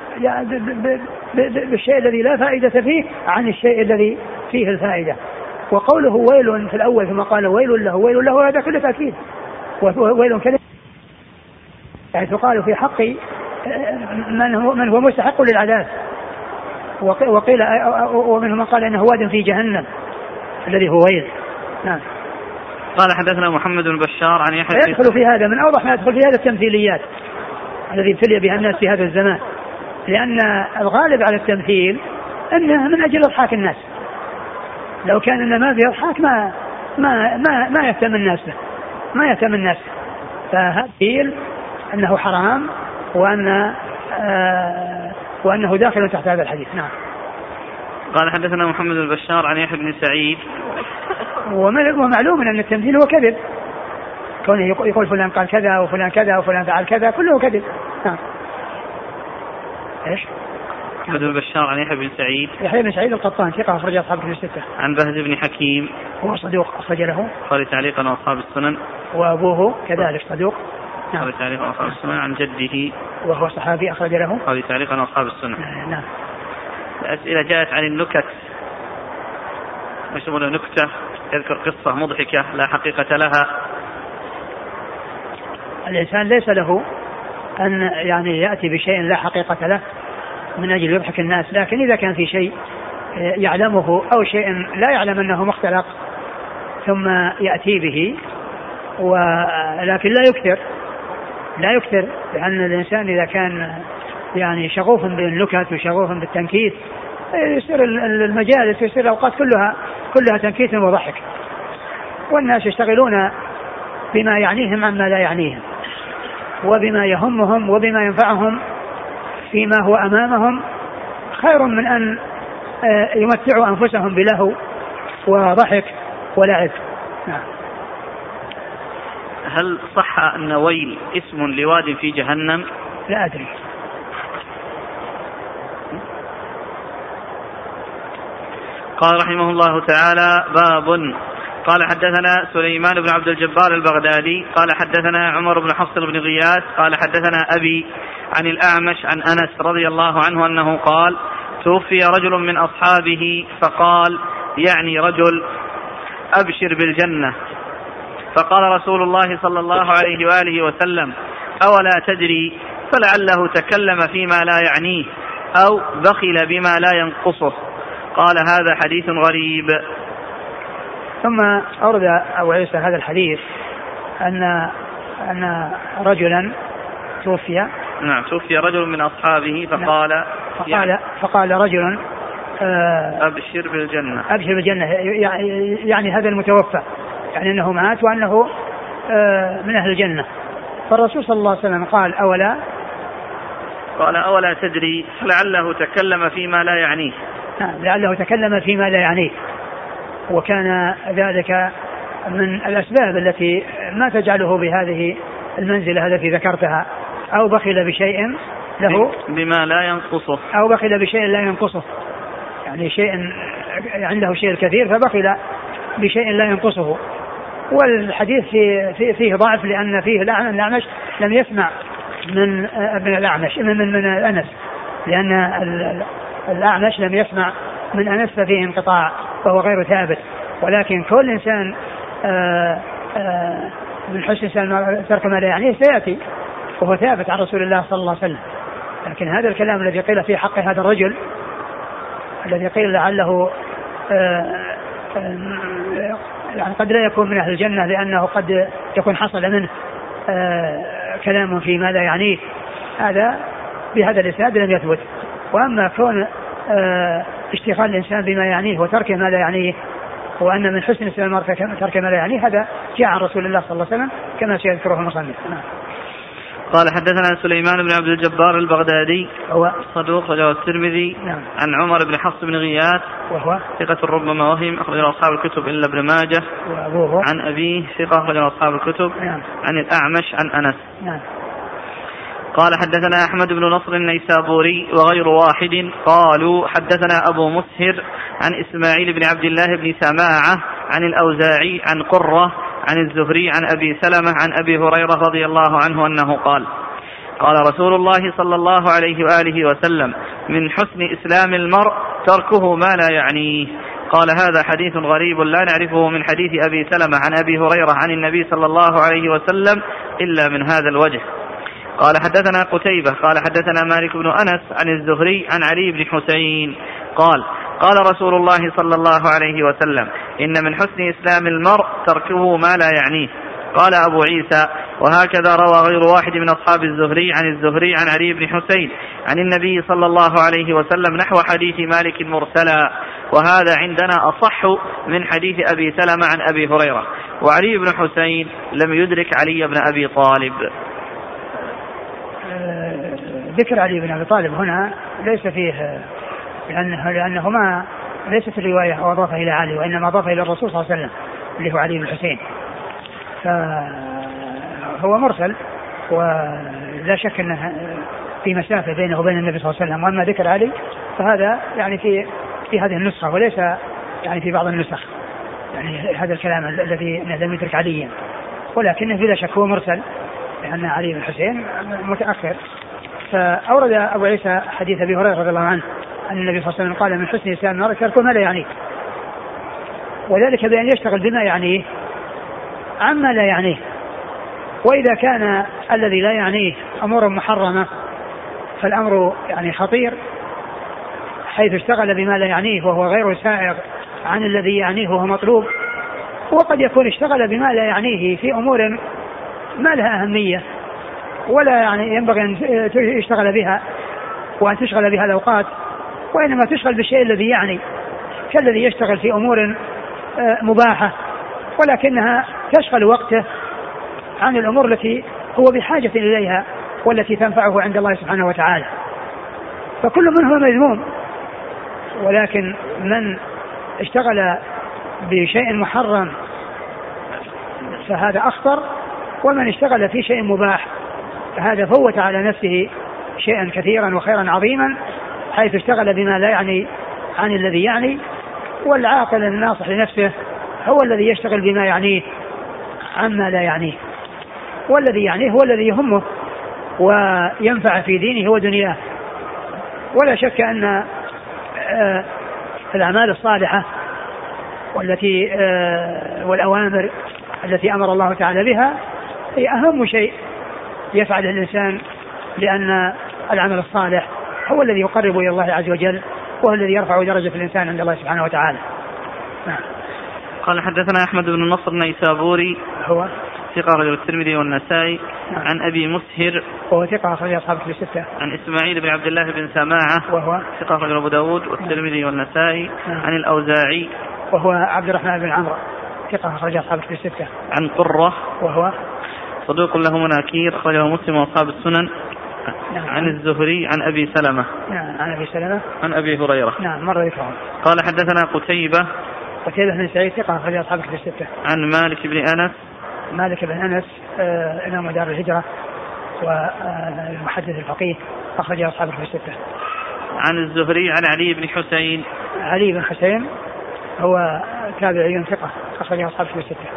بالشيء الذي لا فائدة فيه عن الشيء الذي فيه الفائدة. وقوله ويل في الأول ثم قال ويل له ويل له هذا كله تأكيد. ويل كلمة يعني تقال في حق من هو, من هو مستحق للعذاب، وقيل ومنهم من قال انه واد في جهنم الذي هو ويل. نعم. قال حدثنا محمد بن بشار عن يحيى. يدخل في هذا من اوضح ما يدخل في هذا التمثيليات الذي ابتلي بها الناس في هذا الزمان، لان الغالب على التمثيل انه من اجل اضحاك الناس. لو كان ان ما في اضحاك ما ما ما, ما يهتم الناس به ما يهتم الناس فهذا دليل أنه حرام وأن آه وأنه داخل تحت هذا الحديث. نعم. قال حدثنا محمد بن بشار عن يحيى بن سعيد. ومعلوم أن التمثيل هو كذب، كونه يقول فلان قال كذا وفلان كذا وفلان فعل كذا كله كذب. نعم. إيش؟ محمد بن بشار عن يحيى بن سعيد. يحيى بن سعيد القطان ثقة أخرج أصحاب الكتب الستة. عن بهز بن حكيم هو صدوق أخرج له قال تعليقا وأصحاب السنن. وأبوه كذلك صدوق. نعم. قال تعليقا وأصحاب السنن. عن جده وهو صحابي أخرج له قال تعليقا وأصحاب السنن. نعم. الأسئلة جاءت عن النكت، يسمونه نكتة يذكر قصة مضحكة لا حقيقة لها. الإنسان ليس له أن يعني يأتي بشيء لا حقيقة له من أجل يضحك الناس، لكن إذا كان في شيء يعلمه أو شيء لا يعلم أنه مختلق ثم يأتي به، ولكن لا يكثر لا يكثر لأن الإنسان إذا كان يعني شغوف بالنكت وشغوف بالتنكيت يصير المجالس ويصير الأوقات كلها كلها تنكيت وضحك، والناس يشتغلون بما يعنيهم عما لا يعنيهم، وبما يهمهم وبما ينفعهم فيما هو أمامهم، خير من أن يمتعوا أنفسهم بلهو وضحك ولعب. نعم. هل صح أن ويل اسم لواد في جهنم؟ لا أدري. قال رحمه الله تعالى: باب. قال حدثنا سليمان بن عبد الجبار البغدادي قال حدثنا عمر بن حفص بن غياث قال حدثنا أبي عن الأعمش عن أنس رضي الله عنه أنه قال: توفي رجل من أصحابه فقال، يعني رجل: أبشر بالجنة. فقال رسول الله صلى الله عليه وآله وسلم: أولا تدري؟ فلعله تكلم فيما لا يعنيه أو بخل بما لا ينقصه. قال: هذا حديث غريب. ثم أورد أبو عيسى هذا الحديث أن أن رجلا توفي. نعم، توفي رجل من أصحابه فقال فقال, فقال رجل: أبشر بالجنة. أبشر بالجنة، يعني هذا المتوفى، يعني أنه مات وأنه من أهل الجنة. فالرسول صلى الله عليه وسلم قال: أولا قال أولا تدري؟ لعله تكلم فيما لا يعنيه. لعله تكلم فيما لا يعنيه، وكان ذلك من الأسباب التي ما تجعله بهذه المنزلة التي ذكرتها، أو بخل بشيء له بما لا ينقصه، أو بخل بشيء لا ينقصه، يعني شيء عنده شيء كثير فبخل بشيء لا ينقصه. والحديث فيه, فيه ضعف، لأن فيه الأعمش لم يسمع من ابن الأعمش من, من, من أنس، لأن الأعمش لم يسمع من أنس فيه انقطاع وهو غير ثابت. ولكن كل إنسان آآ آآ من حسن إنسان ترك ما لا يعنيه سيأتي، وهو ثابت عن رسول الله صلى الله عليه وسلم. لكن هذا الكلام الذي قيل في حق هذا الرجل، الذي قيل لعله يعني قد لا يكون من أهل الجنة لأنه قد يكون حصل منه كلام فيما لا يعنيه، هذا بهذا الإسناد لم يثبت. وأما كون اشتغال الإنسان بما يعنيه وترك ما لا يعنيه، وأن من حسن الإسلام ترك ما لا يعنيه، هذا جاء عن رسول الله صلى الله عليه وسلم كما سيذكره المصنف. قال حدثنا سليمان بن عبد الجبار البغدادي هو صدوق رجل الترمذي. نعم. عن عمر بن حفص بن غياث وهو ثقة ربما وهم، أخرج أصحاب الكتب إلا ابن ماجه. وأبوه عن أبيه ثقة رجل أصحاب الكتب. نعم. عن الأعمش عن أنس. نعم. قال حدثنا أحمد بن نصر النيسابوري وغير واحد قالوا حدثنا أبو مسهر عن إسماعيل بن عبد الله بن سماعة عن الأوزاعي عن قرة عن الزهري عن أبي سلمة عن أبي هريرة رضي الله عنه أنه قال: قال رسول الله صلى الله عليه وآله وسلم: من حسن إسلام المرء تركه ما لا يعنيه. قال: هذا حديث غريب لا نعرفه من حديث أبي سلمة عن أبي هريرة عن النبي صلى الله عليه وسلم إلا من هذا الوجه. قال حدثنا قتيبة قال حدثنا مالك بن أنس عن الزهري عن علي بن حسين قال: قال رسول الله صلى الله عليه وسلم: إن من حسن إسلام المرء تركه ما لا يعنيه. قال أبو عيسى: وهكذا روى غير واحد من أصحاب الزهري عن الزهري عن علي بن حسين عن النبي صلى الله عليه وسلم نحو حديث مالك مرسلا، وهذا عندنا أصح من حديث أبي سلمة عن أبي هريرة. وعلي بن حسين لم يدرك علي بن أبي طالب. ذكر علي بن أبي طالب هنا ليس فيه، لأنه, لأنه ما ليست الرواية أضافه إلى علي، وإنما أضافه إلى الرسول صلى الله عليه وسلم اللي هو علي بن حسين، فهو مرسل ولا شك أنه في مسافة بينه وبين النبي صلى الله عليه وسلم. وأما ذكر علي فهذا يعني في في هذه النسخة، وليس يعني في بعض النسخ، يعني هذا الكلام الذي لم يدرك عليا، ولكنه بلا شك هو مرسل لأن علي بن حسين متأخر. فأورد أبو عيسى حديث أبي هريرة رضي الله عنه أن النبي صلى الله عليه وسلم قال: من حسن إسلام المرء تركه ما لا يعنيه، وذلك بأن يشتغل بما يعنيه عما لا يعنيه. وإذا كان الذي لا يعنيه أمور محرمة فالأمر يعني خطير، حيث اشتغل بما لا يعنيه وهو غير سائغ عن الذي يعنيه وهو مطلوب. وقد يكون اشتغل بما لا يعنيه في أمور ما لها أهمية ولا يعني ينبغي أن يشتغل بها وأن تشغل بها الأوقات، وإنما تشغل بالشيء الذي يعني، كالذي يشتغل في أمور مباحة ولكنها تشغل وقته عن الأمور التي هو بحاجة إليها والتي تنفعه عند الله سبحانه وتعالى. فكل منهما مذموم، ولكن من اشتغل بشيء محرم فهذا أخطر، ومن اشتغل في شيء مباح فهذا فوت على نفسه شيئا كثيرا وخيرا عظيما، حيث اشتغل بما لا يعني عن الذي يعني. والعاقل الناصح لنفسه هو الذي يشتغل بما يعنيه عما لا يعنيه، والذي يعنيه هو الذي يهمه وينفع في دينه ودنياه. ولا شك أن الأعمال الصالحة والتي والأوامر التي أمر الله تعالى بها هي أهم شيء يفعله الإنسان، لأن العمل الصالح هو الذي يقرب إلى الله عز وجل، وهو الذي يرفع درجة الإنسان عند الله سبحانه وتعالى. قال حدثنا أحمد بن النصر النيسابوري هو ثقة رجل الترمذي والنسائي. نعم. عن أبي مسهر وهو ثقة أخرج أصحاب الكتب الستة. عن إسماعيل بن عبد الله بن سماعة وهو ثقة رجل أبو داود والترمذي والنسائي. نعم. عن الأوزاعي وهو عبد الرحمن بن عمرو ثقة أخرج أصحاب الكتب الستة. عن قرة وهو صدوق له مناكير أخرجه مسلم وأصحاب السنن. نعم. عن الزهري عن أبي سلمة. نعم. عن أبي سلمة عن أبي هريرة. نعم مرة يكرهه. قال حدثنا قتيبة قتيبة بن سعيد ثقة أخرج أصحاب الكتب الستة. عن مالك بن أنس مالك بن أنس آه إمام دار الهجرة والمحدث الفقيه أخرج أصحاب الكتب الستة. عن الزهري عن علي بن حسين علي بن حسين هو تابعي ثقة أخرج أصحاب الكتب الستة.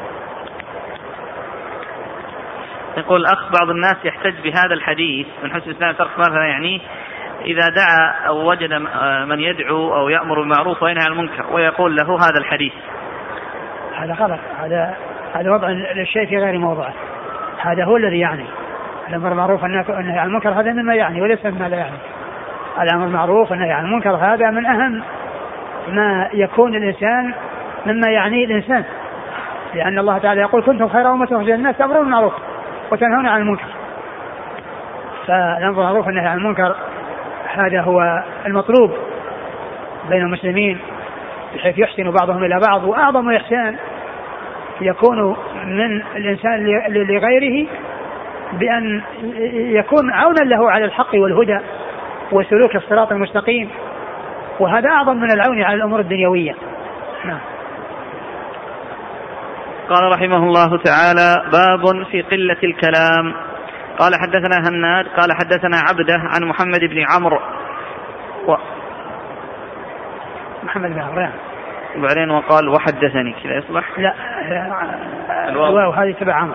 يقول الأخ بعض الناس يحتج بهذا الحديث من حسن الإسلام ترك ماذا يعني إذا دعا أو وجد من يدعو أو يأمر بالمعروف وينهى عن المنكر ويقول له هذا الحديث. هذا غلط، هذا هذا وضع الشيء في غير موضعه. هذا هو الذي يعني الأمر بالمعروف والنهي عن المنكر، هذا مما يعني وليس مما لا يعني. الأمر بالمعروف والنهي عن المنكر هذا من أهم ما يكون الإنسان مما يعني الإنسان، لأن الله تعالى يقول كنتم خير أمة أخرجت للناس تأمرون بالمعروف وتنهون عن المنكر. فالأمر بالمعروف والنهي عن المنكر هذا هو المطلوب بين المسلمين بحيث يحسن بعضهم إلى بعض، وأعظم إحسان يكون من الإنسان لغيره بأن يكون عونا له على الحق والهدى وسلوك الصراط المستقيم، وهذا أعظم من العون على الأمور الدنيوية. نعم. قال رحمه الله تعالى باب في قلة الكلام. قال حدثنا هناد قال حدثنا عبده عن محمد بن عمرو و... محمد بن عمرو وبعدين وقال وحدثني كذا يصلح؟ لا الواو هذه تبع عمرو.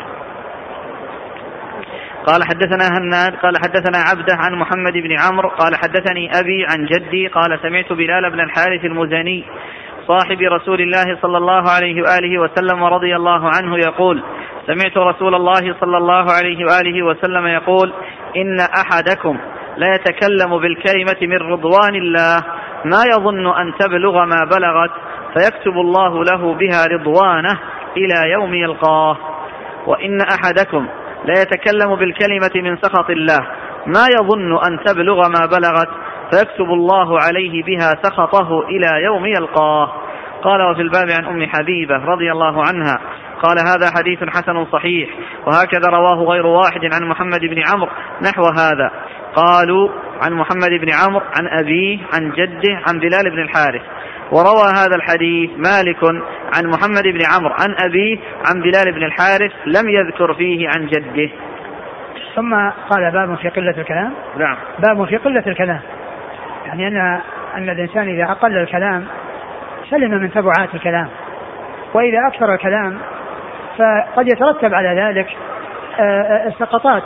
قال حدثنا هناد قال حدثنا عبده عن محمد بن عمرو قال حدثني أبي عن جدي قال سمعت بلال بن الحارث المزني صاحب رسول الله صلى الله عليه وآله وسلم رضي الله عنه يقول سمعت رسول الله صلى الله عليه وآله وسلم يقول إن أحدكم لا يتكلم بالكلمة من رضوان الله ما يظن أن تبلغ ما بلغت فيكتب الله له بها رضوانه إلى يوم يلقاه، وإن أحدكم لا يتكلم بالكلمة من سخط الله ما يظن أن تبلغ ما بلغت فيكتب الله عليه بها سخطه إلى يوم يلقاه. قال وفي الباب عن أم حبيبة رضي الله عنها قال هذا حديث حسن صحيح، وهكذا رواه غير واحد عن محمد بن عمرو نحو هذا. قالوا عن محمد بن عمرو عن أبيه عن جده عن بلال بن الحارث. وروى هذا الحديث مالك عن محمد بن عمرو عن أبيه عن بلال بن الحارث لم يذكر فيه عن جده. ثم قال باب في قلة الكلام. نعم. باب في قلة الكلام، يعني أن أن الإنسان إذا أقل الكلام سلم من تبعات الكلام، وإذا أكثر الكلام فقد يترتب على ذلك السقطات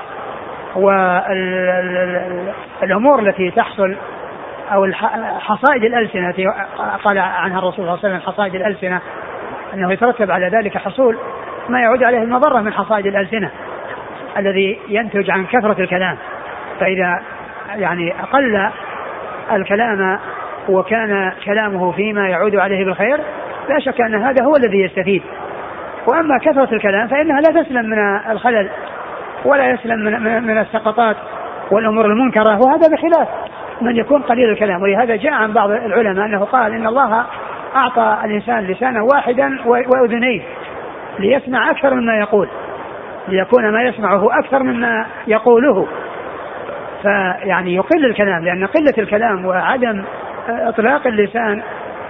والأمور التي تحصل أو حصائد الألسنة قال عنها الرسول صلى الله عليه وسلم حصائد الألسنة، أنه يترتب على ذلك حصول ما يعود عليه المضرة من حصائد الألسنة الذي ينتج عن كثرة الكلام. فإذا يعني أقل الكلام وكان كلامه فيما يعود عليه بالخير لا شك أن هذا هو الذي يستفيد. وأما كثرة الكلام فإنها لا تسلم من الخلل ولا يسلم من, من السقطات والأمور المنكرة، وهذا بخلاف من يكون قليل الكلام. ولهذا جاء عن بعض العلماء أنه قال إن الله أعطى الإنسان لسانا واحدا وأذنين ليسمع أكثر مما يقول، ليكون ما يسمعه أكثر مما يقوله. فيعني يقل الكلام، لأن قلة الكلام وعدم إطلاق اللسان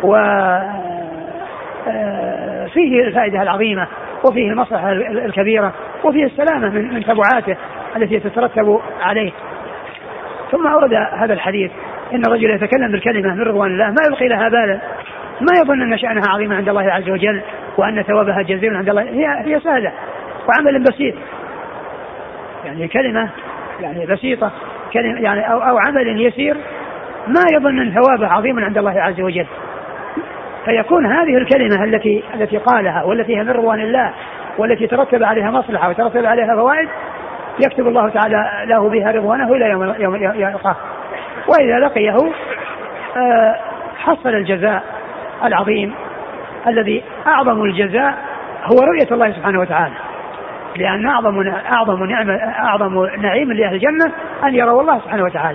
وفيه الفائدة العظيمة وفيه المصلحة الكبيرة وفيه السلامة من تبعاته التي تترتب عليه. ثم أورد هذا الحديث إن الرجل يتكلم بالكلمة من رضوان الله ما يلقي لها بالا، ما يظن أن شأنها عظيمة عند الله عز وجل وأن ثوابها جزيل عند الله، هي هي سهلة وعمل بسيط، يعني كلمة يعني بسيطة كلمة يعني أو, أو عمل يسير ما يظن أن ثوابه عظيم عند الله عز وجل. فيكون هذه الكلمة التي التي قالها والتي هي من رضوان الله والتي ترتب عليها مصلحة وترتب عليها فوائد يكتب الله تعالى له بها رضوانه إلى يوم يوم يلقاه. وإذا لقيه حصل الجزاء العظيم الذي أعظم الجزاء هو رؤية الله سبحانه وتعالى، لأن أعظم أعظم نعمة أعظم نعيم لأهل الجنة أن يروا الله سبحانه وتعالى.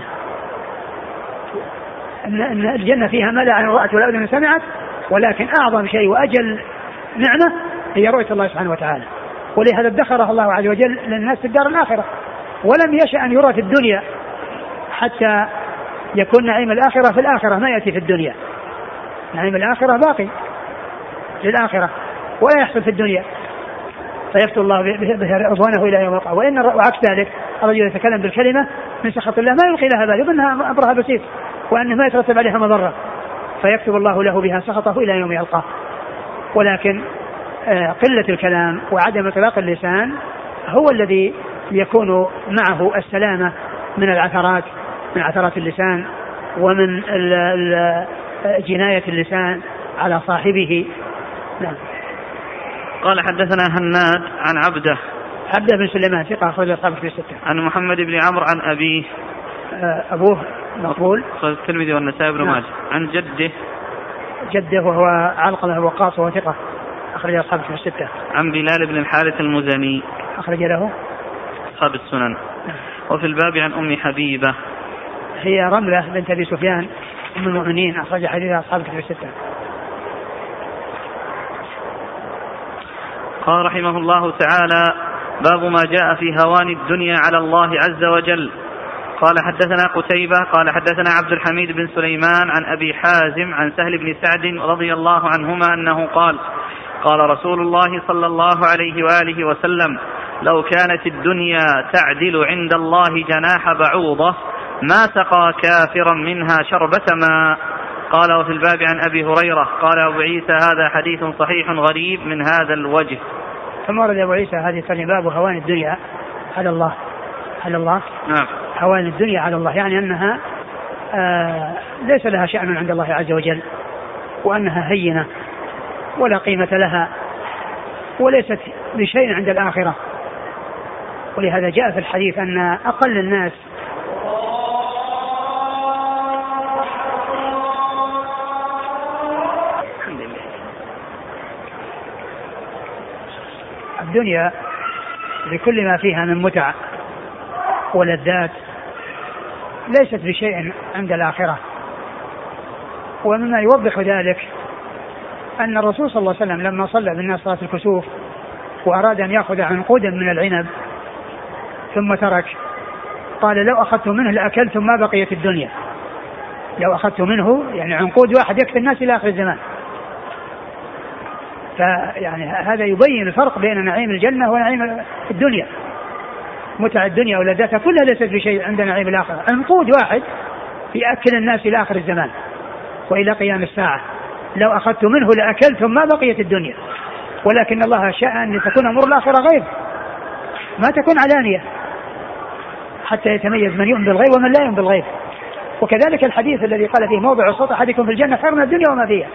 أن الجنة فيها ما لا عين رأت ولا أذن سمعت، ولكن أعظم شيء وأجل نعمة هي رؤية الله سبحانه وتعالى. ولهذا ادخرها الله عز وجل للناس في الدار الآخرة، ولم يشأ أن يرى في الدنيا حتى يكون نعيم الآخرة في الآخرة ما يأتي في الدنيا. نعيم الآخرة باقي للآخرة ولا يحصل في الدنيا، فيفتح الله به رضوانه إلى يوم القيامة. وإن وعكس ذلك الرجل يتكلم بالكلمة من سخط الله ما يلقي لها بال، يظنها أمرها بسيط وأنه ما يترتب عليها مضرة، فيكتب الله له بها سخطه إلى يوم يلقاه. ولكن قلة الكلام وعدم إطلاق اللسان هو الذي يكون معه السلامة من العثرات من عثرات اللسان ومن جناية اللسان على صاحبه. نعم. قال حدثنا هناد عن عبده عبده بن سليمان ثقة أخرج أصحاب في الستة. عن محمد بن عمرو عن أبيه أبوه مقبول الترمذي والنسائي بن ماجه. عن جده جده وهو علقمة بن وقاص وهو ثقة أخرج أصحاب في الستة. عن بلال بن الحارث المزني أخرج له أصحاب السنن. وفي الباب عن أم حبيبة هي رملة بنت أبي سفيان أم المؤمنين أخرج حديثها أصحاب في الستة. قال رحمه الله تعالى: باب ما جاء في هوان الدنيا على الله عز وجل. قال حدثنا قتيبة قال حدثنا عبد الحميد بن سليمان عن أبي حازم عن سهل بن سعد رضي الله عنهما أنه قال: قال رسول الله صلى الله عليه وآله وسلم: لو كانت الدنيا تعدل عند الله جناح بعوضة ما سقى كافرا منها شربة ماء. قال: وفي الباب عن أبي هريرة قال أبو عيسى: هذا حديث صحيح غريب من هذا الوجه. ثم ورد أبو عيسى هذه الترجمة: باب هوان الدنيا على الله على الله نعم. هوان الدنيا على الله، يعني أنها آه ليس لها شأن عند الله عز وجل، وأنها هينة ولا قيمة لها وليست بشيء عند الآخرة. ولهذا جاء في الحديث أن أقل الناس الدنيا بكل ما فيها من متع ولذات ليست بشيء عند الآخرة. ومما يوضح ذلك أن الرسول صلى الله عليه وسلم لما صلى بالناس صلاة الكسوف وأراد أن يأخذ عنقودا من العنب ثم ترك، قال: لو أخذت منه لأكلتم ما بقيت الدنيا. لو أخذت منه يعني عنقود واحد يكفي الناس إلى آخر الزمان. فيعني هذا يبين الفرق بين نعيم الجنة ونعيم الدنيا. متع الدنيا ولذاتها كلها ليست بشيء عند نعيم الآخرة. عنقود واحد يأكل الناس إلى آخر الزمان وإلى قيام الساعة. لو أخذت منه لأكلتم ما بقيت الدنيا. ولكن الله شاء أن تكون أمور الآخرة غيب، ما تكون علانية، حتى يتميز من يؤمن بالغيب ومن لا يؤمن بالغيب. وكذلك الحديث الذي قال فيه: موضع صوت أحدكم في الجنة خير من الدنيا وما فيها.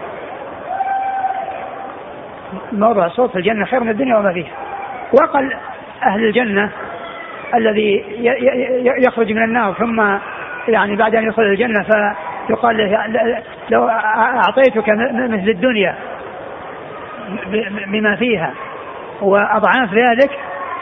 موضع الصوت في الجنة خير من الدنيا وما فيها. وقال أهل الجنة الذي يخرج من النار ثم يعني بعد أن يدخل الجنة فيقال له: لو أعطيتك مثل الدنيا بما فيها وأضعاف ذلك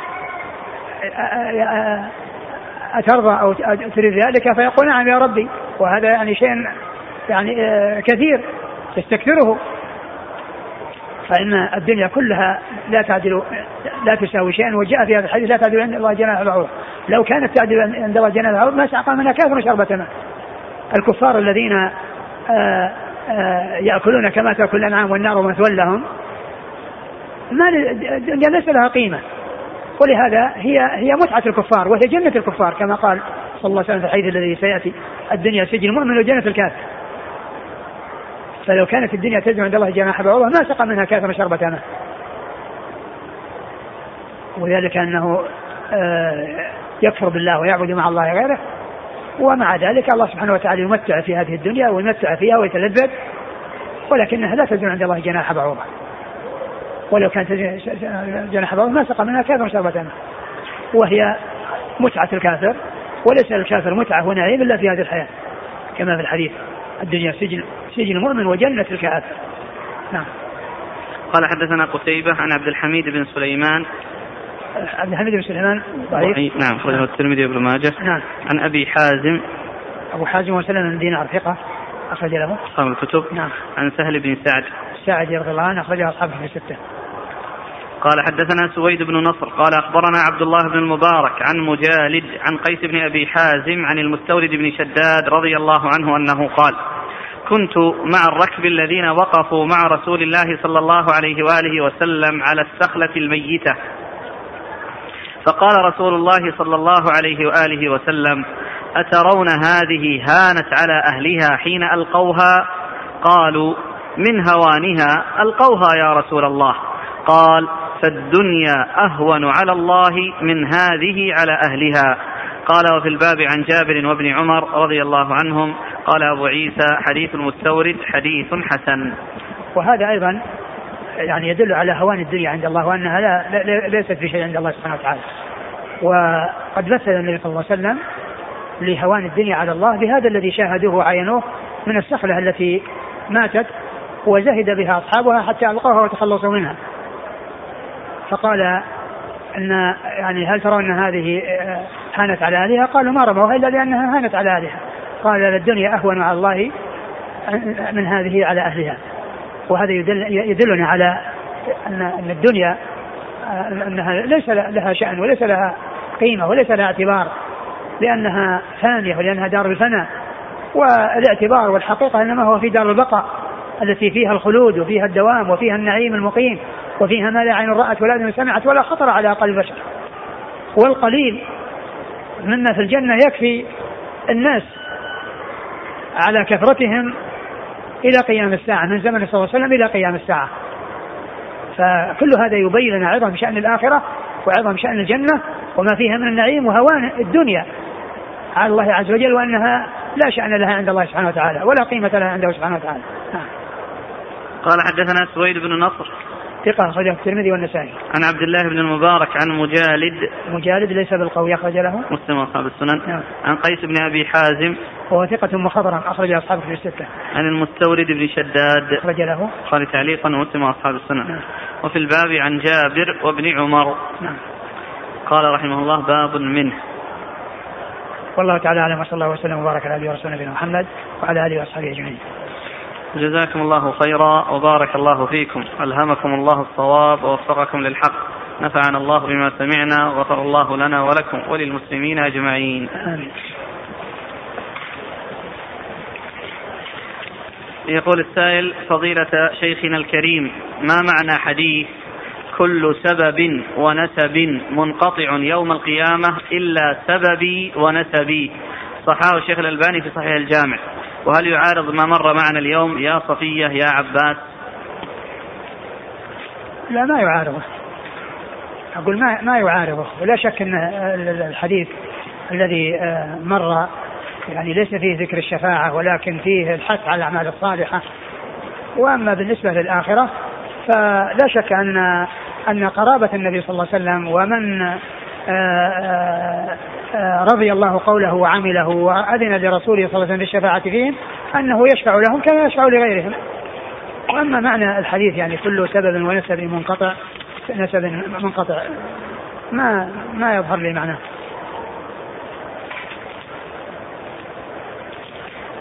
أترضى أو تريد ذلك؟ فيقول: نعم يا ربي. وهذا يعني شيء يعني كثير تستكثره، فإن الدنيا كلها لا تعدل لا تساوي شيئا، وجاء في هذا الحديث لا تعدل عند الله جناح بعوضة. لو كانت تعدل عند الله جناح بعوضة ما سقى منها كافر شربة ماء. الكفار الذين آآ آآ يأكلون كما تأكل الأنعام والنار مثوى لهم، ما الدنيا ليس لها قيمة، ولهذا هي هي متعة الكفار وهي جنة الكفار كما قال صلى الله عليه وسلم في الحديث الذي سيأتي: الدنيا سجن المؤمن وجنة الكافر. فلو كانت الدنيا تزن عند الله جناح بعوضة ما سقى منها كافر شربة ماء. وذلك أنه يكفر بالله ويعبد مع الله غيره، ومع ذلك الله سبحانه وتعالى يمتع في هذه الدنيا ويمتع فيها ويتلذذ، ولكنها لا تزن عند الله جناح بعوضة. ولو كانت جناح بعوضة ما سقى منها كافر شربة ماء. وهي متعة الكافر، وليس الكافر متعة ونعيم إلا في هذه الحياة، كما في الحديث: الدنيا سجن سجن المؤمن وجنة الكافر. نعم. قال حدثنا قتيبة عن عبد الحميد بن سليمان. عبد الحميد بن سليمان ضعيف. نعم، أخرجه الترمذي وابن ماجه. نعم. عن أبي حازم. أبو حازم وسلم بن دينار ثقة أخرج له أصحاب الكتب. نعم. عن سهل بن سعد. سعد رضي الله عنه أخرجه أصحابه في الستة. قال حدثنا سويد بن نصر قال أخبرنا عبد الله بن المبارك عن مجالد عن قيس بن أبي حازم عن المستورد بن شداد رضي الله عنه أنه قال: كنت مع الركب الذين وقفوا مع رسول الله صلى الله عليه وآله وسلم على السخلة الميتة، فقال رسول الله صلى الله عليه وآله وسلم: أترون هذه هانت على أهلها حين ألقوها؟ قالوا: من هوانها ألقوها يا رسول الله. قال: فالدنيا أهون على الله من هذه على أهلها. قال: وفي الباب عن جابر وابن عمر رضي الله عنهم. قال أبو عيسى: حديث المستورد حديث حسن. وهذا أيضا يعني يدل على هوان الدنيا عند الله، وأنها لا ليست في شيء عند الله سبحانه وتعالى. وقد مثل النبي صلى الله عليه وسلم لهوان الدنيا على الله بهذا الذي شاهدوه وعينوه من السخلة التي ماتت وزهد بها أصحابها حتى ألقوها وتخلصوا منها. فقال: أن يعني هل ترون هذه هانت على أهلها؟ قالوا: ما رموها إلا لأنها هانت على أهلها. قال: الدنيا أهون على الله من هذه على أهلها. وهذا يدل يدلنا على أن الدنيا أنها ليس لها شأن وليس لها قيمة وليس لها اعتبار، لأنها ثانية ولأنها دار الفناء. والاعتبار والحقيقة إنما هو في دار البقاء التي فيها الخلود وفيها الدوام وفيها النعيم المقيم وفيها ما لا عين رأت ولا أذن سمعت ولا خطر على قلب بشر. والقليل مما في الجنة يكفي الناس على كثرتهم إلى قيام الساعة، من زمن صلى الله عليه وسلم إلى قيام الساعة. فكل هذا يبين لنا عظم شأن الآخرة وعظم شأن الجنة وما فيها من النعيم وهوان الدنيا على الله عز وجل، وأنها لا شأن لها عند الله سبحانه وتعالى ولا قيمة لها عنده سبحانه وتعالى. قال حدثنا سويد بن نصر ثقة أخرجه الترمذي والنسائي. عن عبد الله بن المبارك عن مجالد. مجالد ليس بالقوي أخرج له مسلم وأصحاب السنن. نعم. عن قيس بن أبي حازم وهو ثقة مخضرم أخرج أصحابه في الستة. عن المستورد بن شداد أخرج له قال تعليقا مسلم وأصحاب السنن. نعم. وفي الباب عن جابر وابن عمر. نعم. قال رحمه الله: باب منه. والله تعالى أعلم، وصلى الله وسلم وبارك على نبينا ورسولنا نبينا محمد وعلى آله وأصحابه أجمعين. جزاكم الله خيرا وبارك الله فيكم، ألهمكم الله الصواب ووفقكم للحق، نفعنا الله بما سمعنا وغفر الله لنا ولكم وللمسلمين أجمعين. آمين. يقول السائل: فضيلة شيخنا الكريم، ما معنى حديث كل سبب ونسب منقطع يوم القيامة إلا سببي ونسبي؟ صححه الشيخ الألباني في صحيح الجامع. وهل يعارض ما مر معنا اليوم يا صفية يا عباس؟ لا، ما يعارضه. أقول ما ما يعارضه، ولا شك أن الحديث الذي مر يعني ليس فيه ذكر الشفاعة ولكن فيه الحث على الأعمال الصالحة. وأما بالنسبة للآخرة فلا شك أن أن قرابة النبي صلى الله عليه وسلم ومن آآ آآ رضي الله قوله وعمله وأذن لرسوله صلى الله عليه وسلم بالشفاعة فيهم أنه يشفع لهم كما يشفع لغيرهم. وأما معنى الحديث يعني كل سبب ونسب منقطع نسب منقطع ما ما يظهر لي معناه.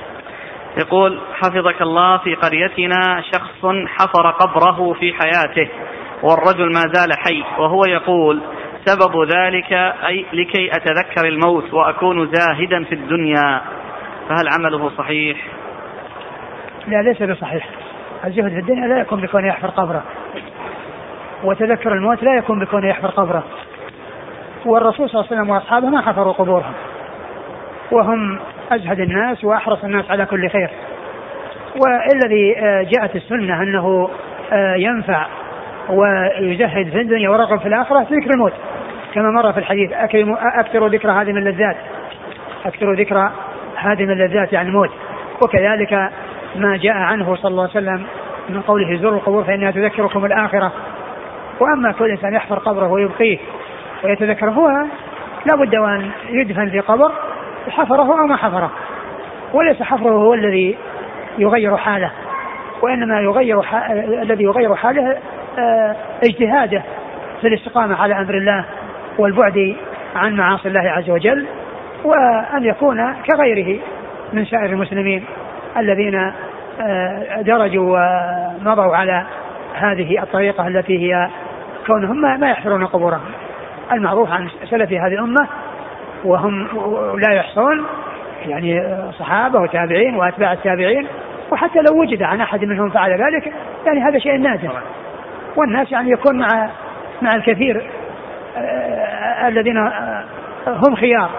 يقول حفظك الله، في قريتنا شخص حفر قبره في حياته والرجل ما زال حي، وهو يقول سبب ذلك أي لكي أتذكر الموت وأكون زاهدا في الدنيا، فهل عمله صحيح؟ لا، ليس بصحيح. الزهد في الدنيا لا يكون بكون يحفر قبره، وتذكر الموت لا يكون بكون يحفر قبره. والرسول صلى الله عليه وسلم وأصحابه ما حفروا قبورهم، وهم أزهد الناس وأحرص الناس على كل خير. والذي جاءت السنة أنه ينفع ويزهد في الدنيا ورغب في الآخرة ذكر الموت، كما مر في الحديث أكثروا ذكر هادم اللذات، أكثروا ذكر هادم اللذات يعني الموت. وكذلك ما جاء عنه صلى الله عليه وسلم من قوله زوروا القبور فإنها تذكركم الآخرة. وأما كل إنسان يحفر قبره ويبقيه ويتذكر، هو لا بد أن يدفن في قبر حفره أو ما حفره، وليس حفره هو الذي يغير حاله، وإنما يغير ح... الذي يغير حاله اه... اجتهاده في الاستقامة على أمر الله والبعد عن معاصي الله عز وجل، وأن يكون كغيره من سائر المسلمين الذين اه... درجوا ومضوا على هذه الطريقة التي هي كونهم ما يحفرون قبورهم. المعروف عن سلف هذه الأمة وهم لا يحصون، يعني صحابة وتابعين وأتباع التابعين، وحتى لو وجد عن أحد منهم فعل ذلك يعني هذا شيء نادر. والناس يعني يكون مع مع الكثير آه الذين آه هم خيار،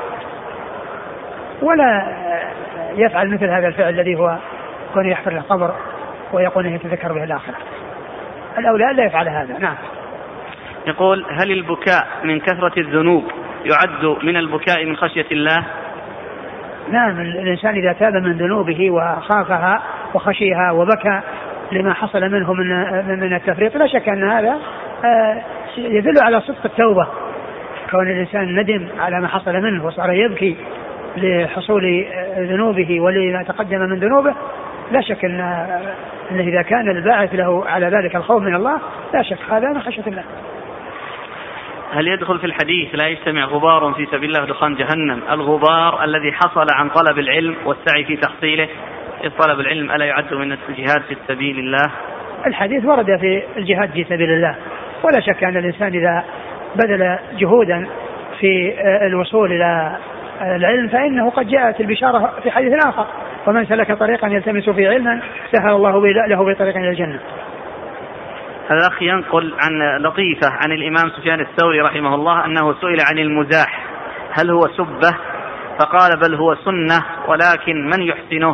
ولا يفعل مثل هذا الفعل الذي هو كون يحفر القبر ويقول انه يتذكر به الآخرة. الأولى لا يفعل هذا. نعم. يقول هل البكاء من كثرة الذنوب يعد من البكاء من خشية الله؟ نعم، الإنسان إذا تاب من ذنوبه وخافها وخشيها وبكى لما حصل منه من من التفريط، لا شك أن هذا يدل على صدق التوبة. كون الإنسان ندم على ما حصل منه وصار يبكي لحصول ذنوبه ولما تقدم من ذنوبه، لا شك أن أنه إذا كان الباعث له على ذلك الخوف من الله لا شك هذا من خشية الله. هل يدخل في الحديث لا يجتمع غبار في سبيل الله دخان جهنم الغبار الذي حصل عن طلب العلم والسعي في تحصيله؟ إذ طلب العلم ألا يعد من الجهاد في سبيل الله؟ الحديث ورد في الجهاد في سبيل الله، ولا شك أن الإنسان إذا بذل جهودا في الوصول إلى العلم فإنه قد جاءت البشارة في حديث آخر: ومن سلك طريقا يلتمس فيه علما سهل الله له بطريق إلى الجنة. هذا أخي ينقل عن لطيفة عن الإمام سفيان الثوري رحمه الله أنه سئل عن المزاح هل هو سبة، فقال بل هو سنة ولكن من يحسنه؟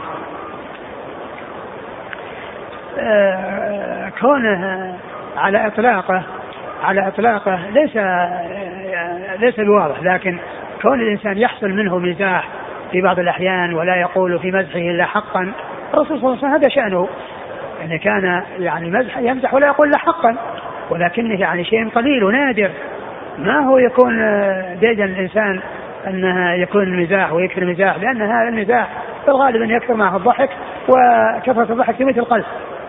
آه كونه على إطلاقه على إطلاقه ليس ليس بواضح، لكن كون الإنسان يحصل منه مزاح في بعض الأحيان ولا يقول في مزحه إلا حقا، الرسول صلى الله عليه وسلم هذا شأنه، يعني كان يعني مزح يمزح ولا يقول لا حقا، ولكنه يعني شيء قليل ونادر، ما هو يكون ديدا الإنسان أنه يكون مزاح ويكثر مزاح، لأن هذا المزاح في الغالب أن يكثر معه الضحك، وكثرة الضحك تميت القلب.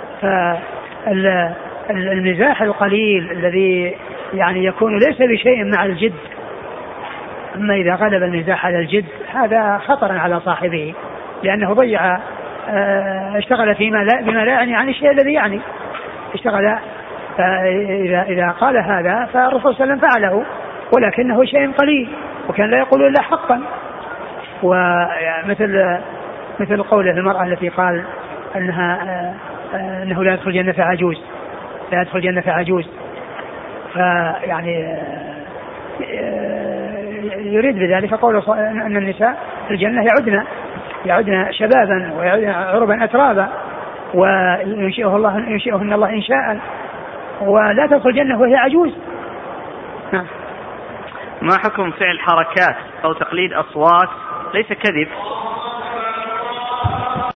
فالمزاح القليل الذي يعني يكون ليس بشيء مع الجد، أما إذا غلب المزاح على الجد هذا خطر على صاحبه، لأنه ضيع اشتغل فيما لا بما لا يعني عن الشيء الذي يعني اشتغل. فإذا إذا قال هذا فالرسول صلى الله عليه وسلم فعله، ولكنه شيء قليل وكان لا يقول إلا حقا. ومثل مثل قوله المرأة التي قال أنها أنه لا يدخل جنة عجوز لا يدخل جنة عجوز فيعني يريد بذلك قوله أن النساء في الجنة يعدن يعدن شبابا ويعدن عربا أترابا وينشئه الله ينشئهن الله إنشاء، ولا تدخل الجنة وهي عجوز. ما حكم فعل حركات أو تقليد أصوات ليس كذب